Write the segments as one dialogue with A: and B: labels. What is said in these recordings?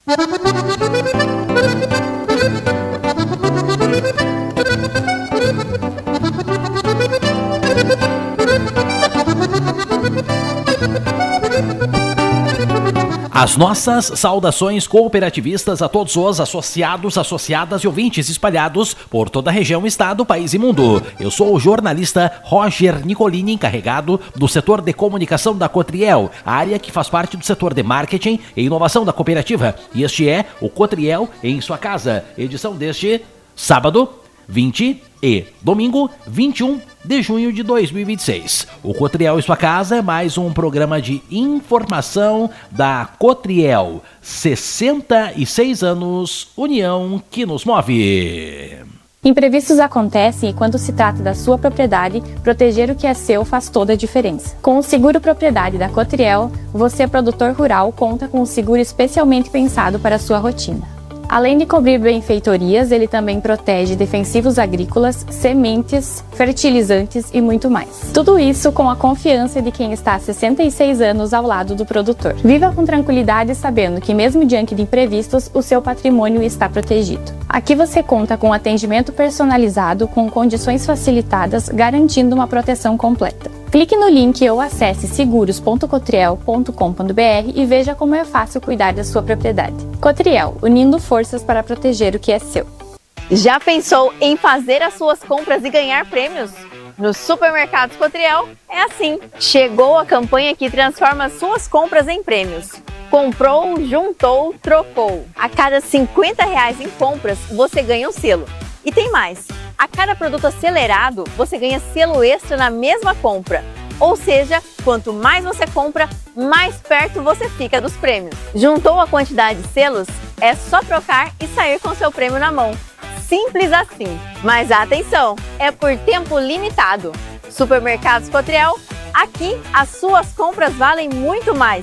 A: As nossas saudações cooperativistas a todos os associados, associadas e ouvintes espalhados por toda a região, estado, país e mundo. Eu sou o jornalista Roger Nicolini, encarregado do setor de comunicação da Cotriel, a área que faz parte do setor de marketing e inovação da cooperativa. E este é o Cotriel em sua casa, edição deste sábado 20 e domingo 21 de junho de 2026. O Cotriel em sua casa é mais um programa de informação da Cotriel. 66 anos, união que nos move.
B: Imprevistos acontecem e quando se trata da sua propriedade, proteger o que é seu faz toda a diferença. Com o Seguro Propriedade da Cotriel, você, produtor rural, conta com um seguro especialmente pensado para a sua rotina. Além de cobrir benfeitorias, ele também protege defensivos agrícolas, sementes, fertilizantes e muito mais. Tudo isso com a confiança de quem está há 66 anos ao lado do produtor. Viva com tranquilidade sabendo que mesmo diante de imprevistos, o seu patrimônio está protegido. Aqui você conta com atendimento personalizado com condições facilitadas, garantindo uma proteção completa. Clique no link ou acesse seguros.cotriel.com.br e veja como é fácil cuidar da sua propriedade. Cotriel, unindo forças para proteger o que é seu.
C: Já pensou em fazer as suas compras e ganhar prêmios? Nos supermercados Cotriel é assim. Chegou a campanha que transforma as suas compras em prêmios. Comprou, juntou, trocou. A cada R$50 em compras, você ganha um selo. E tem mais. A cada produto acelerado, você ganha selo extra na mesma compra. Ou seja, quanto mais você compra, mais perto você fica dos prêmios. Juntou a quantidade de selos? É só trocar e sair com seu prêmio na mão. Simples assim. Mas atenção, é por tempo limitado. Supermercados Cotriel, aqui as suas compras valem muito mais.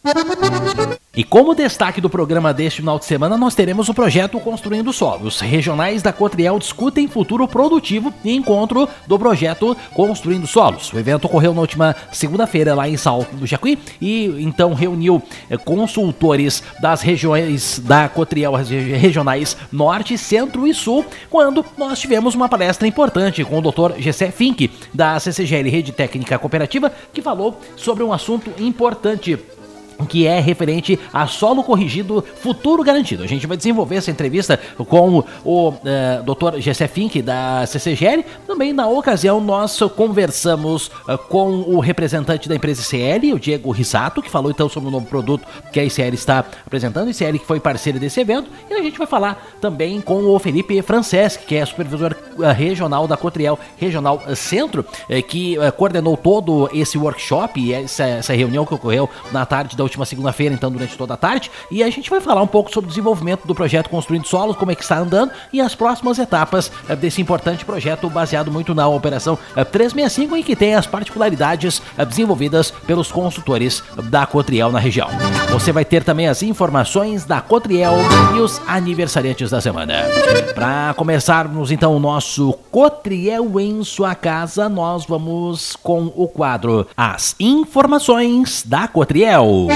A: E como destaque do programa deste final de semana, nós teremos o projeto Construindo Solos. Regionais da Cotriel discutem futuro produtivo e encontro do projeto Construindo Solos. O evento ocorreu na última segunda-feira lá em Salto do Jacuí e então reuniu consultores das regiões da Cotriel, regionais Norte, Centro e Sul, quando nós tivemos uma palestra importante com o Dr. Gessé Fink, da CCGL Rede Técnica Cooperativa, que falou sobre um assunto importante, que é referente a solo corrigido futuro garantido. A gente vai desenvolver essa entrevista com o Dr. Gessé Fink, da CCGL. Também, na ocasião, nós conversamos com o representante da empresa ICL, o Diego Rissato, que falou então sobre o novo produto que a ICL está apresentando, ICL que foi parceiro desse evento. E a gente vai falar também com o Felipe Franceschi, que é supervisor regional da Cotriel Regional Centro, que coordenou todo esse workshop e essa reunião que ocorreu na tarde da última segunda-feira, então durante toda a tarde, e a gente vai falar um pouco sobre o desenvolvimento do projeto Construindo Solos, como é que está andando e as próximas etapas desse importante projeto baseado muito na operação 365 e que tem as particularidades desenvolvidas pelos consultores da Cotriel na região. Você vai ter também as informações da Cotriel e os aniversariantes da semana. Para começarmos então o nosso Cotriel em sua casa, nós vamos com o quadro As Informações da Cotriel.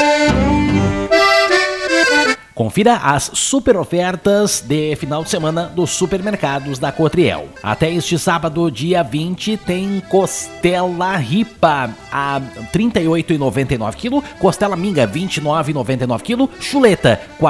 A: Confira as super ofertas de final de semana dos supermercados da Cotriel. Até este sábado, dia 20, tem costela ripa a R$ 38,99 kg, costela minga R$ 29,99 kg, chuleta R$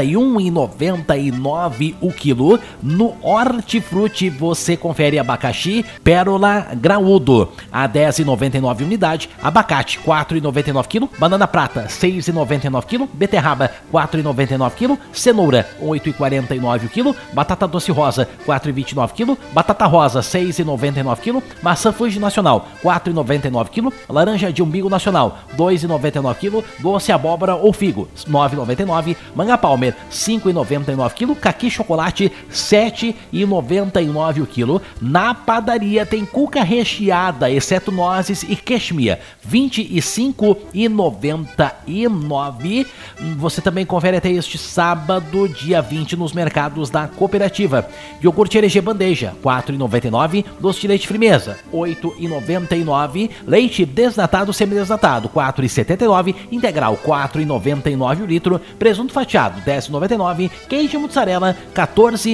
A: 41,99 o quilo. No Hortifruti você confere abacaxi pérola graúdo a R$ 10,99 unidade, abacate R$ 4,99 kg, banana prata R$ 6,99 kg, beterraba R$ 4,99 kg, cenoura R$ 8,49 kg, batata doce rosa R$ 4,29 kg, batata rosa R$ 6,99 kg, maçã Fuji Nacional R$ 4,99 kg, laranja de umbigo nacional R$ 2,99 kg, doce abóbora ou figo R$ 9,99, manga palmer R$ 5,99 kg, caqui chocolate R$ 7,99 o quilo. Na padaria tem cuca recheada, exceto nozes e cashmere R$ 25,99. Você também confere até neste sábado, dia 20, nos mercados da Cooperativa. Iogurte LG Bandeja, R$ 4,99. Doce de leite Frimeza, R$ 8,99. Leite desnatado semidesnatado, R$ 4,79. Integral, R$ 4,99 o litro. Presunto fatiado, R$ 10,99. Queijo mussarela, R$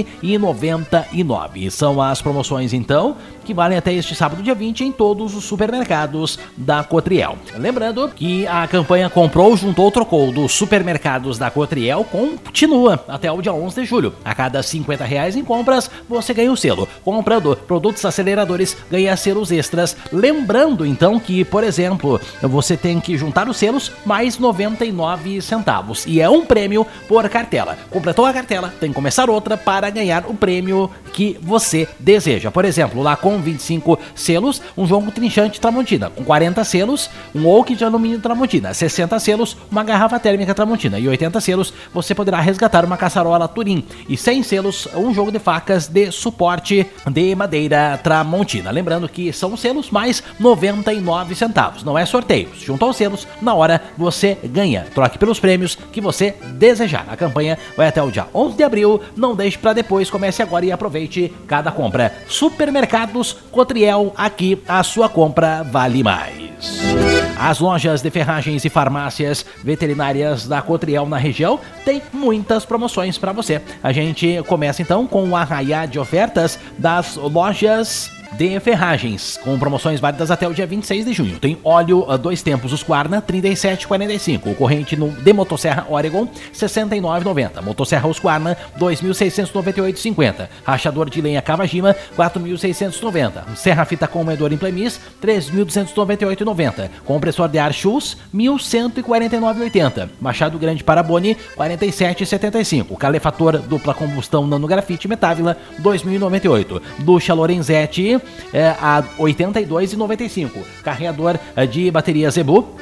A: 14,99. São as promoções, então, que valem até este sábado, dia 20, em todos os supermercados da Cotriel. Lembrando que a campanha Comprou, Juntou, Trocou dos supermercados da Cotriel continua até o dia 11 de julho. A cada R$ 50 em compras, você ganha o selo. Comprando produtos aceleradores, ganha selos extras. Lembrando, então, que, por exemplo, você tem que juntar os selos mais 99 centavos. E é um prêmio por cartela. Completou a cartela, tem que começar outra para ganhar o prêmio que você deseja. Por exemplo, lá com 25 selos, um jogo trinchante Tramontina. Com 40 selos, um oak de alumínio Tramontina. 60 selos, uma garrafa térmica Tramontina. E 80 selos, você poderá resgatar uma caçarola Turim. E 100 selos, um jogo de facas de suporte de madeira Tramontina. Lembrando que são selos mais 99 centavos. Não é sorteio. Juntou os selos, na hora você ganha. Troque pelos prêmios que você desejar. A campanha vai até o dia 11 de abril. Não deixe para depois. Comece agora e aproveite cada compra. Supermercados Cotriel, aqui a sua compra vale mais. As lojas de ferragens e farmácias veterinárias da Cotriel na região têm muitas promoções para você. A gente começa então com o arraiá de ofertas das lojas de ferragens, com promoções válidas até o dia 26 de junho. Tem óleo 2 tempos Husqvarna, R$ 37,45. Corrente de motosserra Oregon, R$ 69,90. Motosserra Husqvarna, R$ 2.698,50. Rachador de lenha Kawajima, R$ 4.690. Serra fita com moedor Implemis, R$ 3.298,90. Compressor de ar Schultz, R$ 1.149,80. Machado grande Paraboni, R$ 47,75. Calefator dupla combustão nanografite Metávila, R$ 2.098. Ducha Lorenzetti, a R$ 82,95. Carregador de bateria Zebu, R$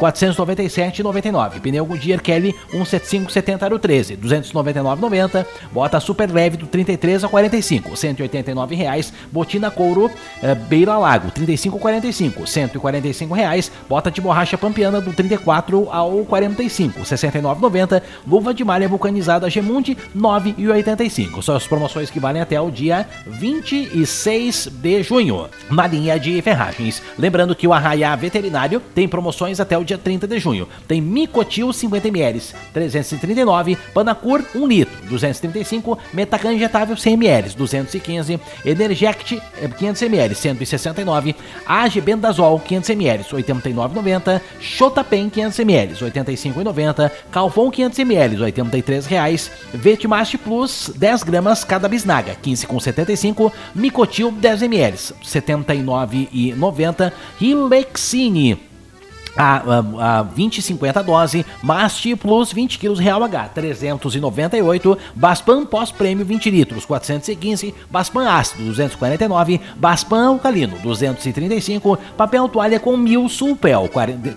A: 497,99. Pneu Goodyear Kelly 175/70 aro 13, R$ 299,90. Bota super leve do 33 ao 45, R$ 189,00. Botina couro Beira Lago, R$ 35,45, R$ 145,00. Bota de borracha pampiana do 34 ao 45, R$ 69,90. Luva de malha vulcanizada Gemundi, R$ 9,85. São as promoções que valem até o dia 26 de junho na linha de ferragens. Lembrando que o Arraiá Veterinário tem promoções até o dia 30 de junho. Tem Micotil 50ml, 339, Panacur 1 litro, 235, Metacan injetável 100ml, 215, Energect 500ml, 169, Agebendazol 500ml, 89,90, Xotapen 500ml, 85,90, Calfon 500ml, R$ 83,00, Vetmast Plus 10 gramas cada bisnaga, 15,75, Micotil 10ml, R$ 79,90, e Lexine a 20,50 dose, Masti Plus 20 kg Real H, 398, Baspan pós-prêmio 20 litros, 415, Baspan ácido 249, Baspan alcalino 235, papel toalha com Mil Sulpel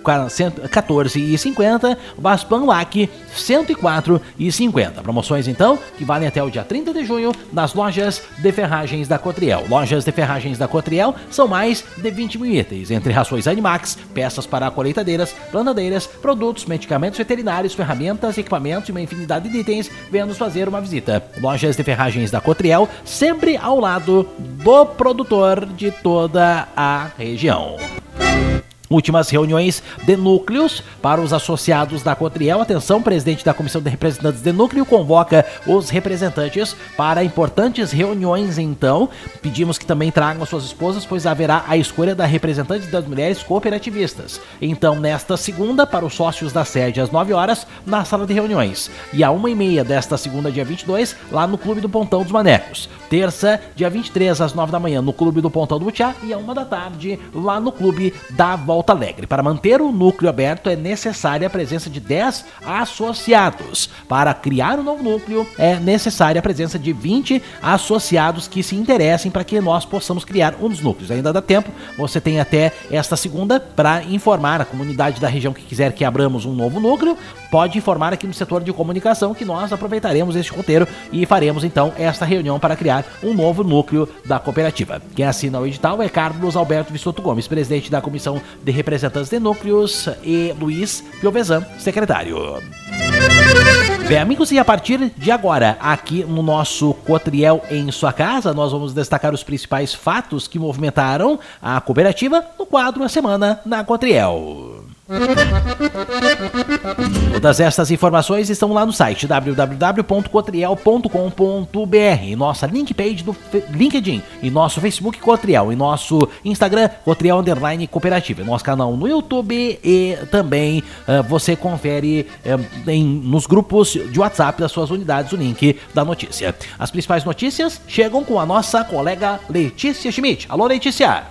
A: 14,50, Baspan Lac 104,50. Promoções então que valem até o dia 30 de junho nas lojas de ferragens da Cotriel. Lojas de ferragens da Cotriel são mais de 20 mil itens, entre rações Animax, peças para a colheitadeiras, plantadeiras, produtos, medicamentos veterinários, ferramentas, equipamentos e uma infinidade de itens. Venha nos fazer uma visita. Lojas de ferragens da Cotriel, sempre ao lado do produtor de toda a região. Últimas reuniões de núcleos para os associados da Cotriel. Atenção, presidente da Comissão de Representantes de Núcleo convoca os representantes para importantes reuniões, então. Pedimos que também tragam suas esposas, pois haverá a escolha da representante das mulheres cooperativistas. Então, nesta segunda, para os sócios da sede, às 9 horas, na sala de reuniões. E à 1h30 desta segunda, dia 22, lá no Clube do Pontão dos Manecos. Terça, dia 23, às 9 da manhã, no Clube do Pontão do Butiá. E à 1 da tarde, lá no Clube da Volta Alegre. Para manter o núcleo aberto é necessária a presença de 10 associados. Para criar um novo núcleo é necessária a presença de 20 associados que se interessem para que nós possamos criar um dos núcleos. Ainda dá tempo, você tem até esta segunda para informar a comunidade da região que quiser que abramos um novo núcleo. Pode informar aqui no setor de comunicação que nós aproveitaremos este roteiro e faremos então esta reunião para criar um novo núcleo da cooperativa. Quem assina o edital é Carlos Alberto Vissoto Gomes, presidente da Comissão de Representantes de Núcleos, e Luiz Piovesan, secretário. Bem, amigos, e a partir de agora, aqui no nosso Cotriel em Sua Casa, nós vamos destacar os principais fatos que movimentaram a cooperativa no quadro A Semana na Cotriel. Todas estas informações estão lá no site www.cotriel.com.br, nossa link page do LinkedIn, e nosso Facebook Cotriel, e nosso Instagram Cotriel_Cooperativa, nosso canal no YouTube, e também você confere nos grupos de WhatsApp das suas unidades o link da notícia. As principais notícias chegam com a nossa colega Letícia Schmidt. Alô, Letícia!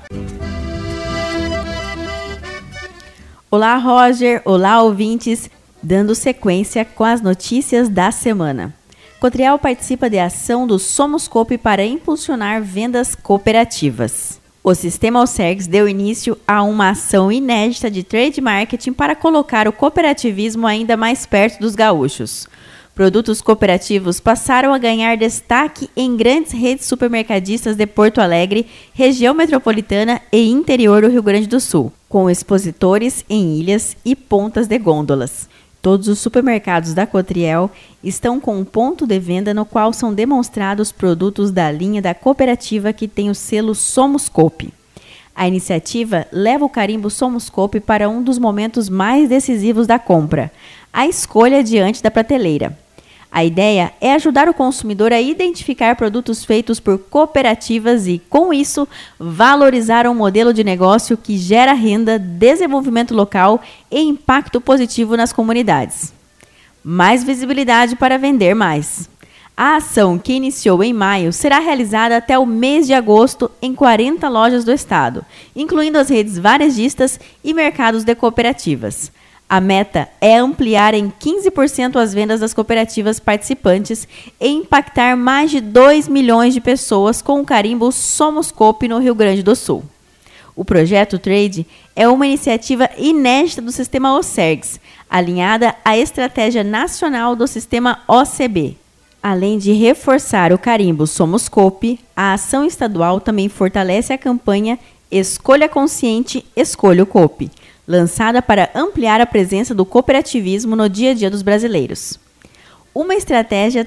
D: Olá, Roger. Olá, ouvintes. Dando sequência com as notícias da semana. Cotriel participa de ação do Somoscope para impulsionar vendas cooperativas. O Sistema OCERGS deu início a uma ação inédita de trade marketing para colocar o cooperativismo ainda mais perto dos gaúchos. Produtos cooperativos passaram a ganhar destaque em grandes redes supermercadistas de Porto Alegre, região metropolitana e interior do Rio Grande do Sul, com expositores em ilhas e pontas de gôndolas. Todos os supermercados da Cotriel estão com um ponto de venda no qual são demonstrados produtos da linha da cooperativa que tem o selo Somoscope. A iniciativa leva o carimbo Somoscope para um dos momentos mais decisivos da compra, a escolha diante da prateleira. A ideia é ajudar o consumidor a identificar produtos feitos por cooperativas e, com isso, valorizar um modelo de negócio que gera renda, desenvolvimento local e impacto positivo nas comunidades. Mais visibilidade para vender mais. A ação, que iniciou em maio, será realizada até o mês de agosto em 40 lojas do estado, incluindo as redes varejistas e mercados de cooperativas. A meta é ampliar em 15% as vendas das cooperativas participantes e impactar mais de 2 milhões de pessoas com o carimbo Somoscope no Rio Grande do Sul. O projeto Trade é uma iniciativa inédita do Sistema OCERGS, alinhada à Estratégia Nacional do Sistema OCB. Além de reforçar o carimbo Somoscope, a ação estadual também fortalece a campanha Escolha Consciente, Escolha o Coop, lançada para ampliar a presença do cooperativismo no dia a dia dos brasileiros. Uma estratégia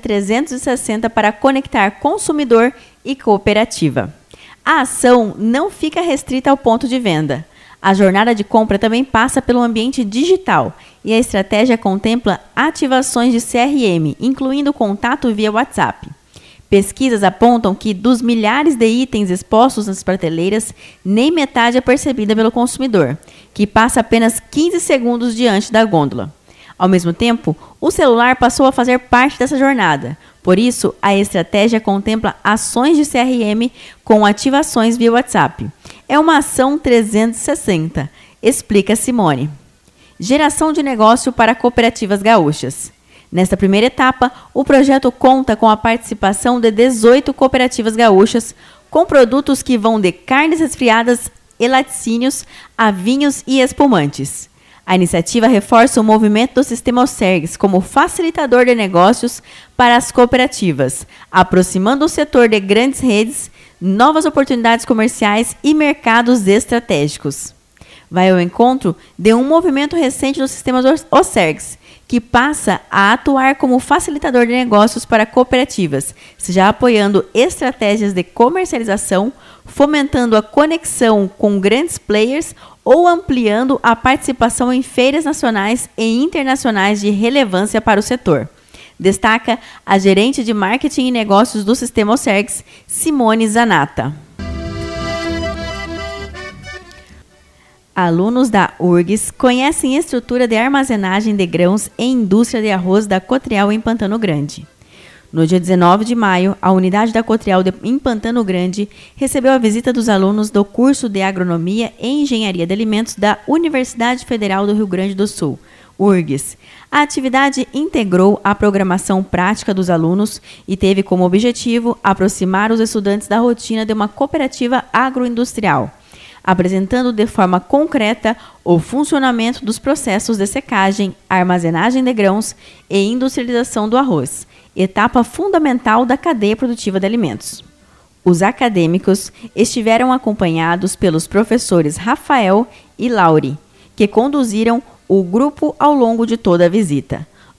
D: 360 para conectar consumidor e cooperativa. A ação não fica restrita ao ponto de venda. A jornada de compra também passa pelo ambiente digital e a estratégia contempla ativações de CRM, incluindo contato via WhatsApp. Pesquisas apontam que, dos milhares de itens expostos nas prateleiras, nem metade é percebida pelo consumidor, que passa apenas 15 segundos diante da gôndola. Ao mesmo tempo, o celular passou a fazer parte dessa jornada. Por isso, a estratégia contempla ações de CRM com ativações via WhatsApp. É uma ação 360, explica Simone. Geração de negócio para cooperativas gaúchas. Nesta primeira etapa, o projeto conta com a participação de 18 cooperativas gaúchas, com produtos que vão de carnes resfriadas e laticínios a vinhos e espumantes. A iniciativa reforça o movimento do Sistema OCERGS como facilitador de negócios para as cooperativas, aproximando o setor de grandes redes, novas oportunidades comerciais e mercados estratégicos. Vai ao encontro de um movimento recente do Sistema OCERGS, que passa a atuar como facilitador de negócios para cooperativas, seja apoiando estratégias de comercialização, fomentando a conexão com grandes players ou ampliando a participação em feiras nacionais e internacionais de relevância para o setor. Destaca a gerente de marketing e negócios do Sistema OCERGS, Simone Zanata. Alunos da URGS conhecem estrutura de armazenagem de grãos e indústria de arroz da Cotriel em Pantano Grande. No dia 19 de maio, a unidade da Cotriel em Pantano Grande recebeu a visita dos alunos do curso de Agronomia e Engenharia de Alimentos da Universidade Federal do Rio Grande do Sul, URGS. A atividade integrou a programação prática dos alunos e teve como objetivo aproximar os estudantes da rotina de uma cooperativa agroindustrial, apresentando de forma concreta o funcionamento dos processos de secagem, armazenagem de grãos e industrialização do arroz, etapa fundamental da cadeia produtiva de alimentos. Os acadêmicos estiveram acompanhados pelos professores Rafael e Lauri, que conduziram o grupo ao longo de toda a visita.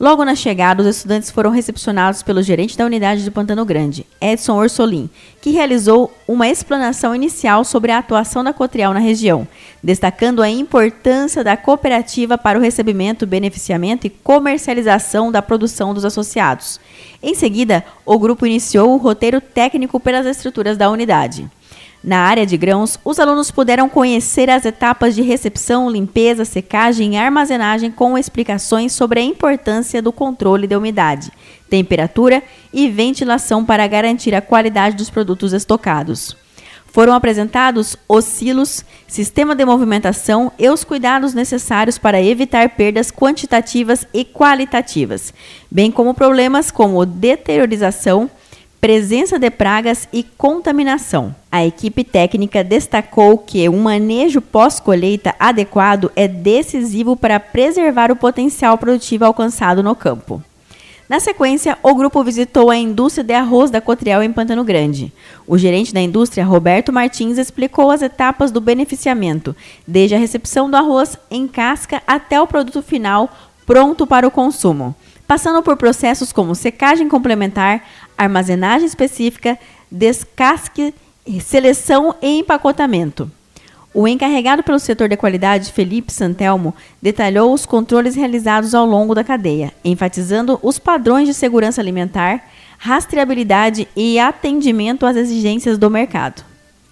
D: Logo na chegada, os estudantes foram recepcionados pelo gerente da unidade de Pantano Grande, Edson Orsolim, que realizou uma explanação inicial sobre a atuação da Cotriel na região, destacando a importância da cooperativa para o recebimento, beneficiamento e comercialização da produção dos associados. Em seguida, o grupo iniciou o roteiro técnico pelas estruturas da unidade. Na área de grãos, os alunos puderam conhecer as etapas de recepção, limpeza, secagem e armazenagem com explicações sobre a importância do controle da umidade, temperatura e ventilação para garantir a qualidade dos produtos estocados. Foram apresentados os silos, sistema de movimentação e os cuidados necessários para evitar perdas quantitativas e qualitativas, bem como problemas como deteriorização, presença de pragas e contaminação. A equipe técnica destacou que um manejo pós-colheita adequado é decisivo para preservar o potencial produtivo alcançado no campo. Na sequência, o grupo visitou a indústria de arroz da Cotriel em Pantano Grande. O gerente da indústria, Roberto Martins, explicou as etapas do beneficiamento, desde a recepção do arroz em casca até o produto final pronto para o consumo, passando por processos como secagem complementar, armazenagem específica, descasque, seleção e empacotamento. O encarregado pelo setor de qualidade, Felipe Santelmo, detalhou os controles realizados ao longo da cadeia, enfatizando os padrões de segurança alimentar, rastreabilidade e atendimento às exigências do mercado.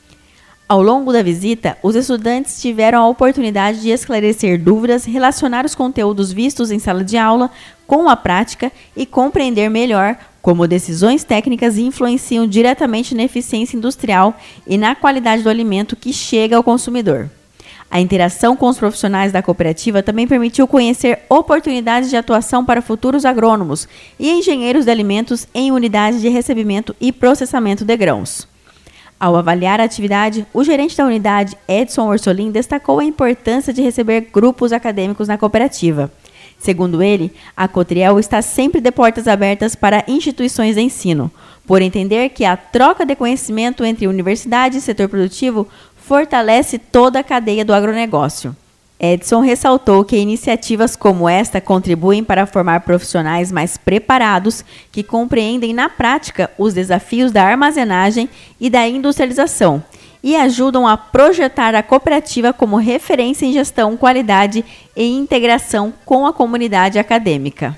D: Ao longo da visita, os estudantes tiveram a oportunidade de esclarecer dúvidas, relacionar os conteúdos vistos em sala de aula com a prática e compreender melhor como decisões técnicas influenciam diretamente na eficiência industrial e na qualidade do alimento que chega ao consumidor. A interação com os profissionais da cooperativa também permitiu conhecer oportunidades de atuação para futuros agrônomos e engenheiros de alimentos em unidades de recebimento e processamento de grãos. Ao avaliar a atividade, o gerente da unidade, Edson Orsolim, destacou a importância de receber grupos acadêmicos na cooperativa. Segundo ele, a Cotriel está sempre de portas abertas para instituições de ensino, por entender que a troca de conhecimento entre universidade e setor produtivo fortalece toda a cadeia do agronegócio. Edson ressaltou que iniciativas como esta contribuem para formar profissionais mais preparados que compreendem na prática os desafios da armazenagem e da industrialização e ajudam a projetar a cooperativa como referência em gestão, qualidade e integração com a comunidade acadêmica.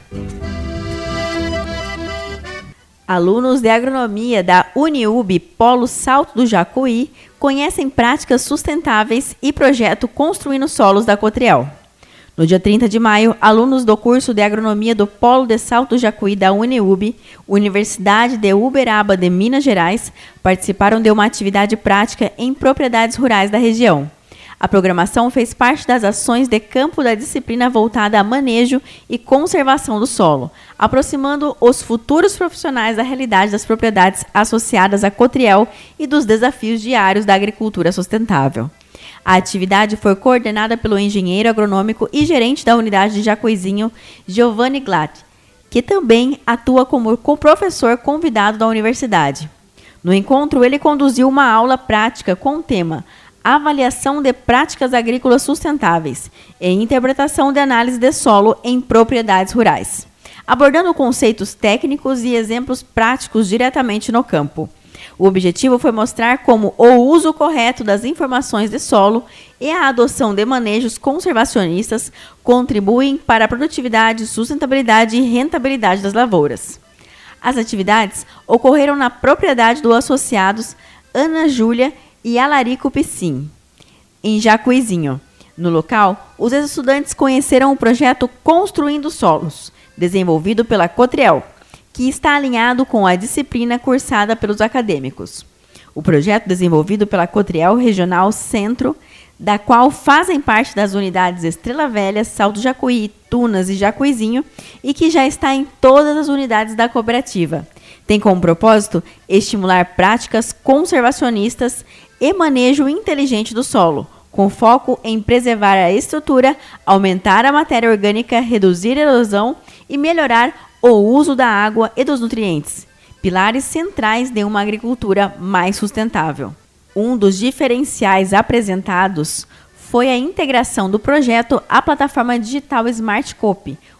D: Alunos de agronomia da UniUB Polo Salto do Jacuí conhecem práticas sustentáveis e projeto Construindo Solos da Cotriel. No dia 30 de maio, alunos do curso de agronomia do Polo de Salto do Jacuí da UniUB, Universidade de Uberaba de Minas Gerais, participaram de uma atividade prática em propriedades rurais da região. A programação fez parte das ações de campo da disciplina voltada a manejo e conservação do solo, aproximando os futuros profissionais da realidade das propriedades associadas à Cotriel e dos desafios diários da agricultura sustentável. A atividade foi coordenada pelo engenheiro agronômico e gerente da unidade de Jacuizinho, Giovanni Glatt, que também atua como professor convidado da universidade. No encontro, ele conduziu uma aula prática com o tema Avaliação de práticas agrícolas sustentáveis e interpretação de análise de solo em propriedades rurais, abordando conceitos técnicos e exemplos práticos diretamente no campo. O objetivo foi mostrar como o uso correto das informações de solo e a adoção de manejos conservacionistas contribuem para a produtividade, sustentabilidade e rentabilidade das lavouras. As atividades ocorreram na propriedade dos associados Ana Júlia e Alarico Piscin, em Jacuizinho. No local, os estudantes conheceram o projeto Construindo Solos, desenvolvido pela Cotriel, que está alinhado com a disciplina cursada pelos acadêmicos. O projeto desenvolvido pela Cotriel Regional Centro, da qual fazem parte das unidades Estrela Velha, Salto Jacuí, Tunas e Jacuizinho, e que já está em todas as unidades da cooperativa. Tem como propósito estimular práticas conservacionistas e manejo inteligente do solo, com foco em preservar a estrutura, aumentar a matéria orgânica, reduzir a erosão e melhorar o uso da água e dos nutrientes, pilares centrais de uma agricultura mais sustentável. Um dos diferenciais apresentados foi a integração do projeto à plataforma digital SmartCoop,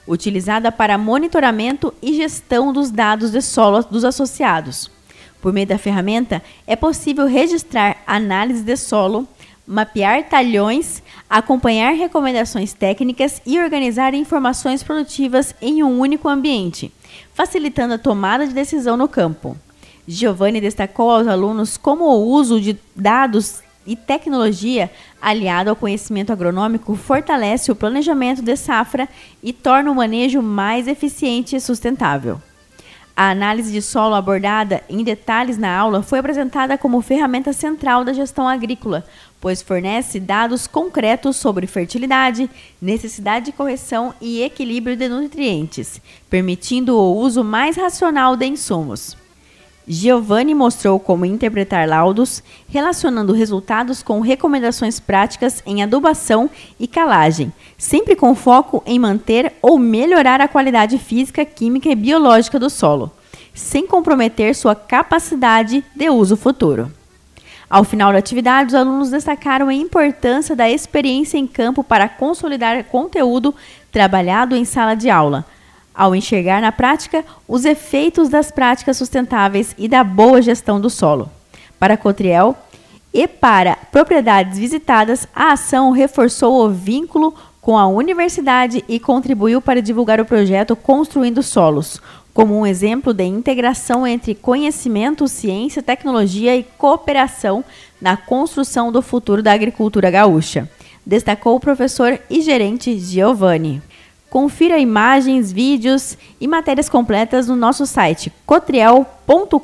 D: utilizada para monitoramento e gestão dos dados de solo dos associados. Por meio da ferramenta, é possível registrar análise de solo, mapear talhões, acompanhar recomendações técnicas e organizar informações produtivas em um único ambiente, facilitando a tomada de decisão no campo. Giovanni destacou aos alunos como o uso de dados e tecnologia, aliado ao conhecimento agronômico, fortalece o planejamento de safra e torna o manejo mais eficiente e sustentável. A análise de solo abordada em detalhes na aula foi apresentada como ferramenta central da gestão agrícola, pois fornece dados concretos sobre fertilidade, necessidade de correção e equilíbrio de nutrientes, permitindo o uso mais racional de insumos. Giovanni mostrou como interpretar laudos, relacionando resultados com recomendações práticas em adubação e calagem, sempre com foco em manter ou melhorar a qualidade física, química e biológica do solo, sem comprometer sua capacidade de uso futuro. Ao final da atividade, os alunos destacaram a importância da experiência em campo para consolidar conteúdo trabalhado em sala de aula, ao enxergar na prática os efeitos das práticas sustentáveis e da boa gestão do solo. Para a Cotriel e para propriedades visitadas, a ação reforçou o vínculo com a universidade e contribuiu para divulgar o projeto Construindo Solos, como um exemplo de integração entre conhecimento, ciência, tecnologia e cooperação na construção do futuro da agricultura gaúcha, destacou o professor e gerente Giovanni. Confira imagens, vídeos e matérias completas no nosso site cotriel.com.br.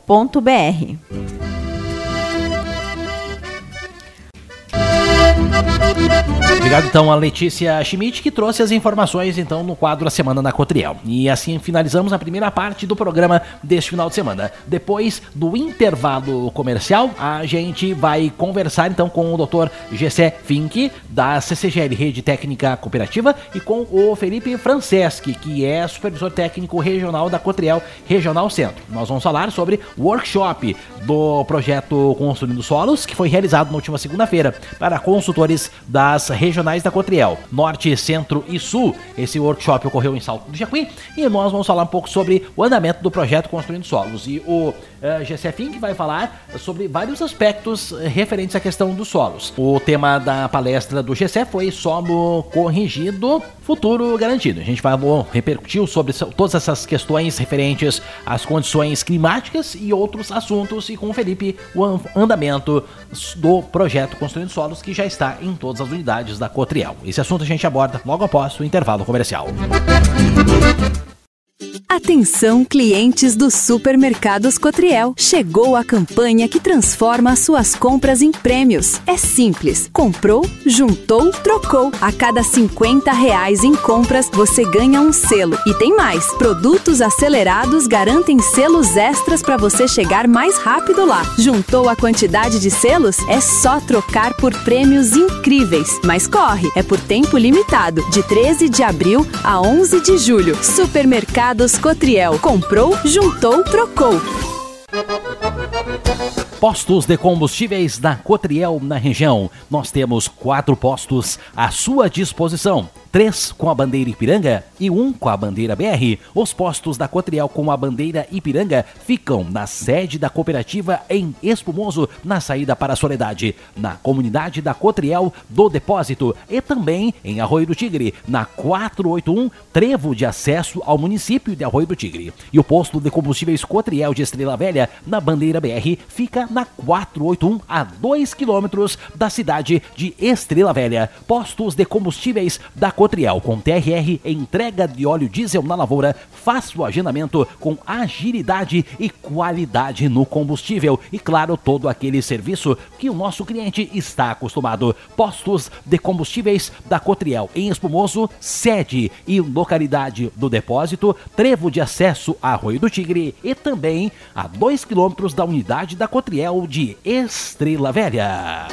A: Obrigado então a Letícia Schmidt, que trouxe as informações então no quadro A Semana na Cotriel. E assim finalizamos a primeira parte do programa deste final de semana. Depois do intervalo comercial, a gente vai conversar então com o Dr. Gessé Fink, da CCGL Rede Técnica Cooperativa, e com o Felipe Franceschi, que é supervisor técnico regional da Cotriel Regional Centro. Nós vamos falar sobre o workshop do projeto Construindo Solos, que foi realizado na última segunda-feira para consultores das regionais da Cotriel, Norte, Centro e Sul. Esse workshop ocorreu em Salto do Jacuí e nós vamos falar um pouco sobre o andamento do projeto Construindo Solos. E o Gessé Fink vai falar sobre vários aspectos referentes à questão dos solos. O tema da palestra do Gessé foi Solo Corrigido, Futuro Garantido. A gente vai repercutir sobre todas essas questões referentes às condições climáticas e outros assuntos, e com o Felipe o andamento do projeto Construindo Solos, que já está em todas as unidades da Cotriel. Esse assunto a gente aborda logo após o intervalo comercial.
E: Atenção, clientes dos supermercados Cotriel. Chegou a campanha que transforma suas compras em prêmios. É simples. Comprou, juntou, trocou. A cada R$50 em compras, você ganha um selo. E tem mais. Produtos acelerados garantem selos extras para você chegar mais rápido lá. Juntou a quantidade de selos? É só trocar por prêmios incríveis. Mas corre, é por tempo limitado. De 13 de abril a 11 de julho. Supermercados Cotriel. Comprou, juntou, trocou.
A: Postos de combustíveis da Cotriel na região. Nós temos 4 postos à sua disposição. 3 com a bandeira Ipiranga e 1 com a bandeira BR. Os postos da Cotriel com a bandeira Ipiranga ficam na sede da cooperativa em Espumoso, na saída para a Soledade, na comunidade da Cotriel do Depósito e também em Arroio do Tigre, na 481, trevo de acesso ao município de Arroio do Tigre. E o posto de combustíveis Cotriel de Estrela Velha, na bandeira BR, fica na 481, a 2 quilômetros da cidade de Estrela Velha. Postos de combustíveis da Cotriel com TRR, entrega de óleo diesel na lavoura. Faça o agendamento com agilidade e qualidade no combustível. E claro, todo aquele serviço que o nosso cliente está acostumado. Postos de combustíveis da Cotriel em Espumoso, sede e localidade do Depósito, trevo de acesso a Arroio do Tigre e também a 2 quilômetros da unidade da Cotriel de Estrela Velha.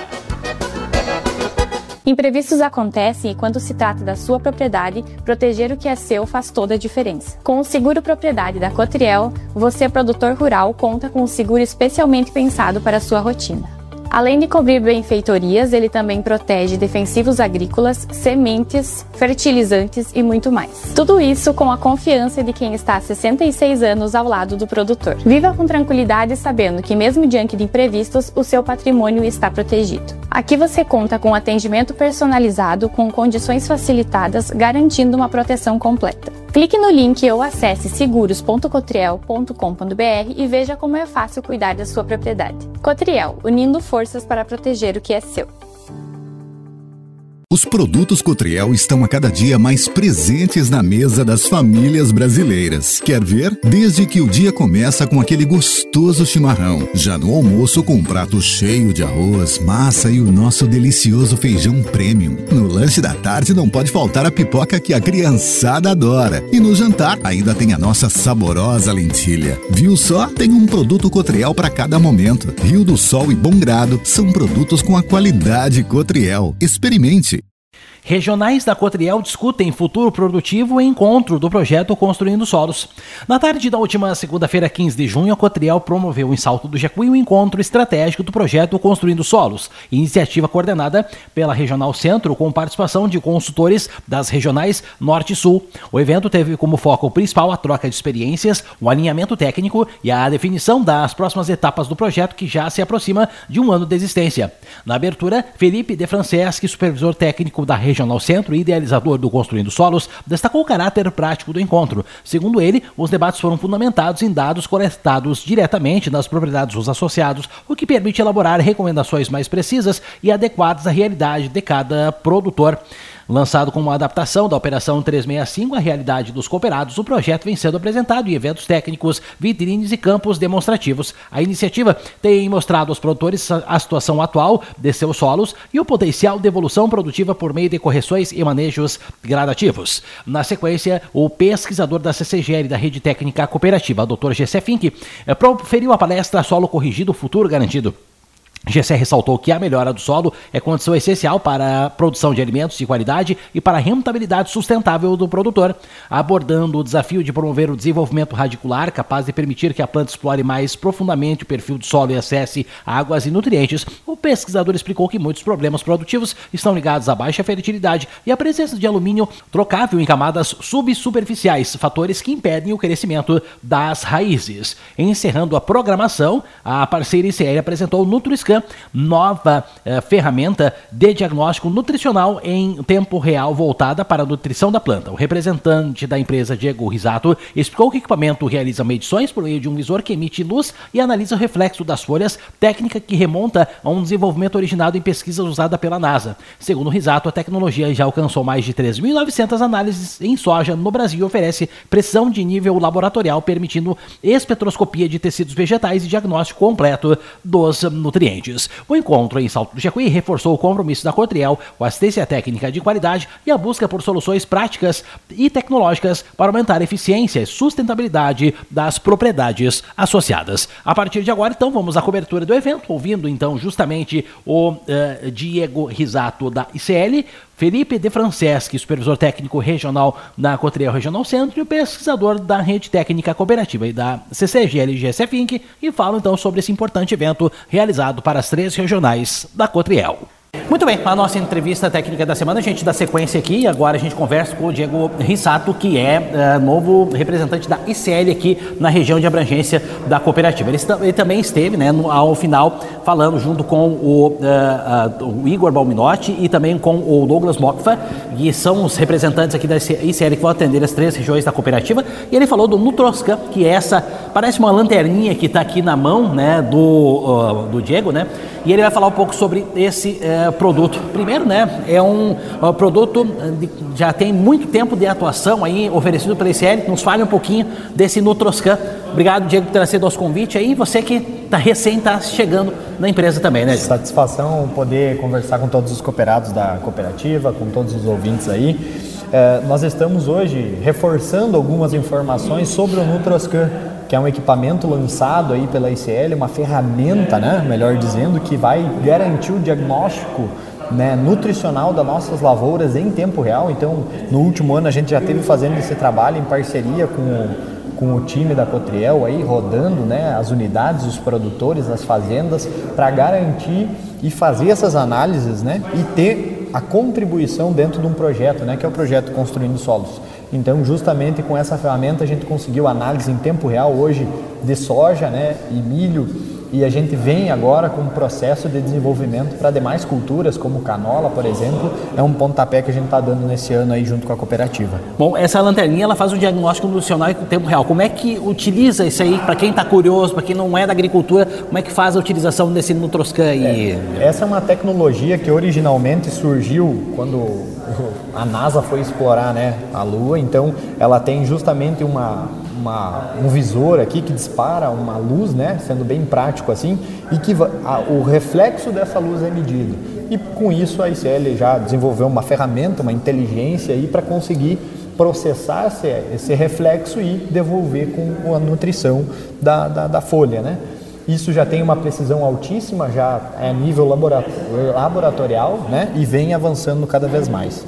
B: Imprevistos acontecem e quando se trata da sua propriedade, proteger o que é seu faz toda a diferença. Com o seguro propriedade da Cotriel, você, produtor rural, conta com um seguro especialmente pensado para a sua rotina. Além de cobrir benfeitorias, ele também protege defensivos agrícolas, sementes, fertilizantes e muito mais. Tudo isso com a confiança de quem está há 66 anos ao lado do produtor. Viva com tranquilidade sabendo que mesmo diante de imprevistos, o seu patrimônio está protegido. Aqui você conta com atendimento personalizado com condições facilitadas, garantindo uma proteção completa. Clique no link ou acesse seguros.cotriel.com.br e veja como é fácil cuidar da sua propriedade. Cotriel, unindo forças para proteger o que é seu.
F: Os produtos Cotriel estão a cada dia mais presentes na mesa das famílias brasileiras. Quer ver? Desde que o dia começa com aquele gostoso chimarrão, já no almoço com um prato cheio de arroz, massa e o nosso delicioso feijão premium. No lanche da tarde não pode faltar a pipoca que a criançada adora. E no jantar ainda tem a nossa saborosa lentilha. Viu só? Tem um produto Cotriel para cada momento. Rio do Sol e Bom Grado são produtos com a qualidade Cotriel. Experimente!
A: Regionais da Cotriel discutem futuro produtivo e encontro do projeto Construindo Solos. Na tarde da última segunda-feira, 15 de junho, a Cotriel promoveu em Salto do Jacuí o encontro estratégico do projeto Construindo Solos, iniciativa coordenada pela Regional Centro com participação de consultores das regionais Norte e Sul. O evento teve como foco principal a troca de experiências, o alinhamento técnico e a definição das próximas etapas do projeto que já se aproxima de um ano de existência. Na abertura, Felipe De Franceschi, supervisor técnico da Regional Centro e idealizador do Construindo Solos, destacou o caráter prático do encontro. Segundo ele, os debates foram fundamentados em dados coletados diretamente nas propriedades dos associados, o que permite elaborar recomendações mais precisas e adequadas à realidade de cada produtor. Lançado como uma adaptação da Operação 365 à realidade dos cooperados, o projeto vem sendo apresentado em eventos técnicos, vitrines e campos demonstrativos. A iniciativa tem mostrado aos produtores a situação atual de seus solos e o potencial de evolução produtiva por meio de correções e manejos gradativos. Na sequência, o pesquisador da CCGL da Rede Técnica Cooperativa, Dr. Gessé Fink, proferiu a palestra Solo Corrigido, Futuro Garantido. Gessé ressaltou que a melhora do solo é condição essencial para a produção de alimentos de qualidade e para a rentabilidade sustentável do produtor, abordando o desafio de promover o desenvolvimento radicular capaz de permitir que a planta explore mais profundamente o perfil do solo e acesse águas e nutrientes. O pesquisador explicou que muitos problemas produtivos estão ligados à baixa fertilidade e à presença de alumínio trocável em camadas subsuperficiais, fatores que impedem o crescimento das raízes. Encerrando a programação, a parceira ICL apresentou o NutriScan, nova ferramenta de diagnóstico nutricional em tempo real voltada para a nutrição da planta. O representante da empresa, Diego Risato, explicou que o equipamento realiza medições por meio de um visor que emite luz e analisa o reflexo das folhas, técnica que remonta a um desenvolvimento originado em pesquisas usada pela NASA. Segundo Risato, a tecnologia já alcançou mais de 3.900 análises em soja no Brasil e oferece precisão de nível laboratorial, permitindo espectroscopia de tecidos vegetais e diagnóstico completo dos nutrientes. O encontro em Salto do Jacuí reforçou o compromisso da Cotriel com a assistência técnica de qualidade e a busca por soluções práticas e tecnológicas para aumentar a eficiência e sustentabilidade das propriedades associadas. A partir de agora, então, vamos à cobertura do evento, ouvindo então justamente o Diego Risato da ICL, Felipe De Franceschi, supervisor técnico regional da Cotriel Regional Centro, e o pesquisador da Rede Técnica Cooperativa e da CCGL Gessé Fink, e falam então sobre esse importante evento realizado para as 3 regionais da Cotriel. Muito bem, a nossa entrevista técnica da semana, a gente dá sequência aqui e agora a gente conversa com o Diego Risato, que é novo representante da ICL aqui na região de abrangência da cooperativa. Ele também esteve, né, ao final, falando junto com o Igor Balminotti e também com o Douglas Mokfa, que são os representantes aqui da ICL que vão atender as 3 regiões da cooperativa, e ele falou do NutroScan, que é essa, parece uma lanterninha que está aqui na mão, né, do Diego, né, e ele vai falar um pouco sobre esse produto. Primeiro, né, é um produto que já tem muito tempo de atuação aí, oferecido pela ICL. Nos fale um pouquinho desse NutroScan. Obrigado, Diego, por ter aceito o nosso convite aí. Você que está chegando na empresa também, né, Diego?
G: Satisfação poder conversar com todos os cooperados da cooperativa, com todos os ouvintes aí. Nós estamos hoje reforçando algumas informações sobre o NutroScan, que é um equipamento lançado aí pela ICL, uma ferramenta, né, melhor dizendo, que vai garantir o diagnóstico, né, nutricional das nossas lavouras em tempo real. Então, no último ano a gente já esteve fazendo esse trabalho em parceria com o time da Cotriel aí rodando, né, as unidades, os produtores, as fazendas, para garantir e fazer essas análises, né, e ter a contribuição dentro de um projeto, né, que é o projeto Construindo Solos. Então, justamente com essa ferramenta a gente conseguiu análise em tempo real hoje de soja, né, e milho. E a gente vem agora com um processo de desenvolvimento para demais culturas, como canola, por exemplo. É um pontapé que a gente está dando nesse ano aí junto com a cooperativa.
A: Bom, essa lanterninha ela faz um diagnóstico nutricional em tempo real. Como é que utiliza isso aí, para quem está curioso, para quem não é da agricultura, como é que faz a utilização desse Nutroscan aí?
G: Essa é uma tecnologia que originalmente surgiu quando a NASA foi explorar, né, a Lua. Então, ela tem justamente um visor aqui que dispara uma luz, né, sendo bem prático assim, e que o reflexo dessa luz é medido. E com isso a ICL já desenvolveu uma ferramenta, uma inteligência aí para conseguir processar esse reflexo e devolver com a nutrição da folha, né? Isso já tem uma precisão altíssima, já é a nível laboratorial, né? E vem avançando cada vez mais.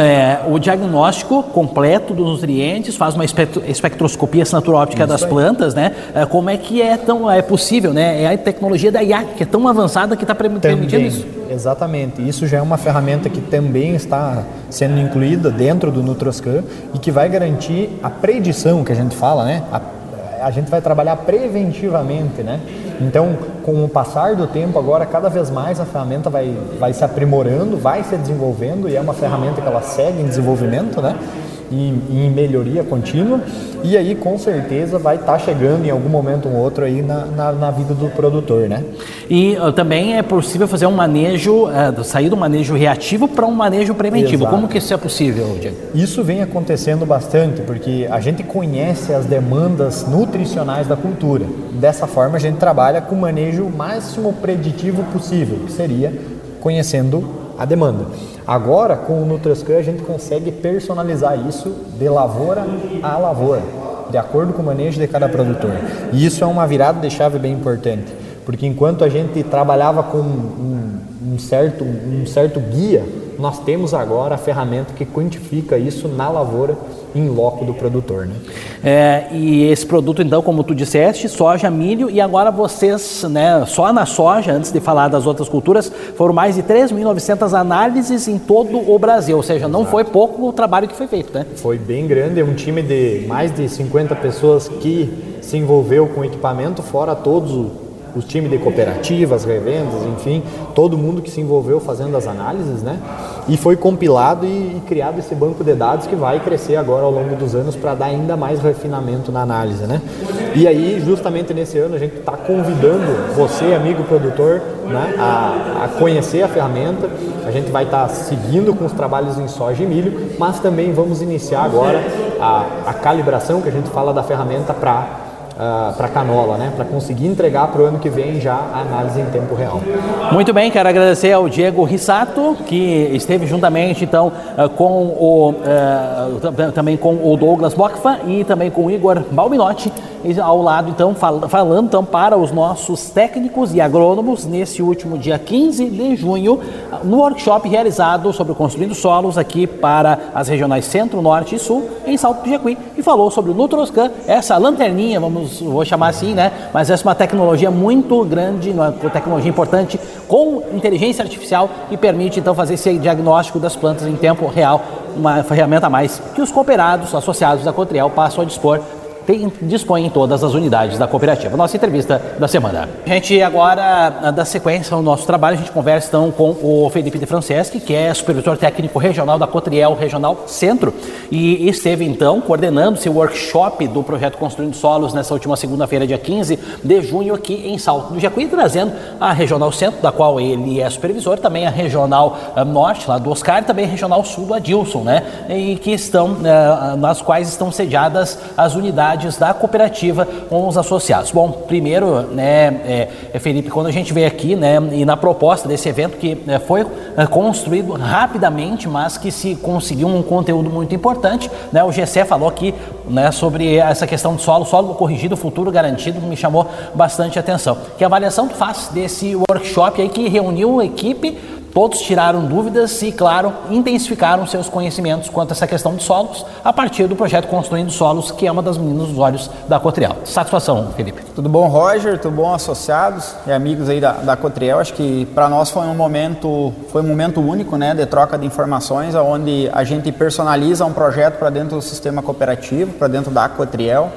A: O diagnóstico completo dos nutrientes, faz uma espectroscopia assinatura-óptica das plantas, né? Como é que é possível, né? É a tecnologia da IA, que é tão avançada que está permitindo isso.
G: Exatamente. Isso já é uma ferramenta que também está sendo incluída dentro do Nutroscan e que vai garantir a predição que a gente fala, né? A gente vai trabalhar preventivamente, né? Então, com o passar do tempo, agora cada vez mais a ferramenta vai se aprimorando, vai se desenvolvendo, e é uma ferramenta que ela segue em desenvolvimento, né? E em melhoria contínua, e aí com certeza vai estar chegando em algum momento ou outro aí na vida do produtor, né?
A: E também é possível fazer um manejo, sair do manejo reativo para um manejo preventivo. Exato. Como que isso é possível, Diego?
G: Isso vem acontecendo bastante, porque a gente conhece as demandas nutricionais da cultura. Dessa forma a gente trabalha com o manejo máximo preditivo possível, que seria conhecendo a demanda. Agora, com o Nutroscan, a gente consegue personalizar isso de lavoura a lavoura, de acordo com o manejo de cada produtor. E isso é uma virada de chave bem importante, porque enquanto a gente trabalhava com um certo guia, nós temos agora a ferramenta que quantifica isso na lavoura, em loco do produtor, né?
A: E esse produto, então, como tu disseste, soja, milho, e agora vocês, né, só na soja, antes de falar das outras culturas, foram mais de 3.900 análises em todo o Brasil, ou seja, não foi pouco o trabalho que foi feito, né?
G: Foi bem grande, é um time de mais de 50 pessoas que se envolveu com o equipamento, fora todos os times de cooperativas, revendas, enfim, todo mundo que se envolveu fazendo as análises, né? E foi compilado e criado esse banco de dados que vai crescer agora ao longo dos anos para dar ainda mais refinamento na análise, né? E aí, justamente nesse ano, a gente está convidando você, amigo produtor, né, a conhecer a ferramenta. A gente vai estar seguindo com os trabalhos em soja e milho, mas também vamos iniciar agora a calibração que a gente fala da ferramenta para canola, né? Para conseguir entregar para o ano que vem já a análise em tempo real.
A: Muito bem, quero agradecer ao Diego Rissato, que esteve juntamente então também com o Douglas Bocfa e também com o Igor Balbinotti, ao lado então falando então para os nossos técnicos e agrônomos nesse último dia 15 de junho, no workshop realizado sobre o Construindo Solos aqui para as regionais Centro, Norte e Sul, em Salto do Jacuí, e falou sobre o Nutroscan, essa lanterninha, vou chamar assim, né? Mas essa é uma tecnologia muito grande, uma tecnologia importante, com inteligência artificial, que permite então fazer esse diagnóstico das plantas em tempo real, uma ferramenta a mais que os cooperados associados da Cotriel passam a dispõe em todas as unidades da cooperativa. Nossa entrevista da semana. A gente agora dá sequência ao nosso trabalho, a gente conversa então com o Felipe de Franceschi, que é supervisor técnico regional da Cotriel Regional Centro, e esteve então coordenando esse workshop do projeto Construindo Solos nessa última segunda-feira, dia 15 de junho, aqui em Salto do Jacuí, trazendo a Regional Centro, da qual ele é supervisor, também a Regional Norte, lá do Oscar, e também a Regional Sul do Adilson, né? E que estão, nas quais estão sediadas as unidades da cooperativa com os associados. Bom, primeiro, né, Felipe, quando a gente veio aqui, né, e na proposta desse evento que foi construído rapidamente, mas que se conseguiu um conteúdo muito importante, né, o GC falou aqui, né, sobre essa questão do solo corrigido, futuro garantido, que me chamou bastante atenção. Que avaliação tu faz desse workshop aí que reuniu a equipe todos tiraram dúvidas e, claro, intensificaram seus conhecimentos quanto a essa questão de solos a partir do projeto Construindo Solos, que é uma das meninas dos olhos da Cotriel. Satisfação, Felipe.
H: Tudo bom, Roger? Tudo bom, associados e amigos aí da Cotriel? Acho que para nós foi um momento único, né, de troca de informações, onde a gente personaliza um projeto para dentro do sistema cooperativo, para dentro da Cotriel.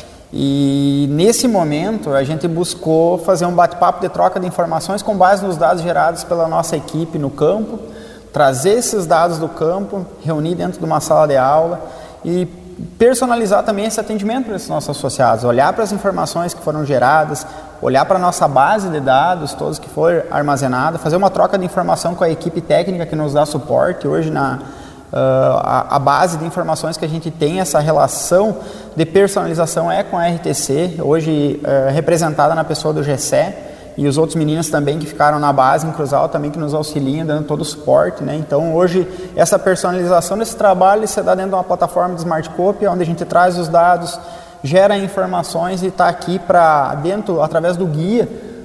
H: E nesse momento a gente buscou fazer um bate-papo de troca de informações com base nos dados gerados pela nossa equipe no campo, trazer esses dados do campo, reunir dentro de uma sala de aula e personalizar também esse atendimento para esses nossos associados, olhar para as informações que foram geradas, olhar para a nossa base de dados, todos que foram armazenados, fazer uma troca de informação com a equipe técnica que nos dá suporte. Hoje a base de informações que a gente tem, essa relação de personalização é com a RTC, hoje representada na pessoa do GCE, e os outros meninos também que ficaram na base em Cruz Alta também que nos auxiliam, dando todo o suporte, né? Então hoje essa personalização desse trabalho se dá dentro de uma plataforma de Smart Copy, onde a gente traz os dados, gera informações e está aqui para dentro, através do guia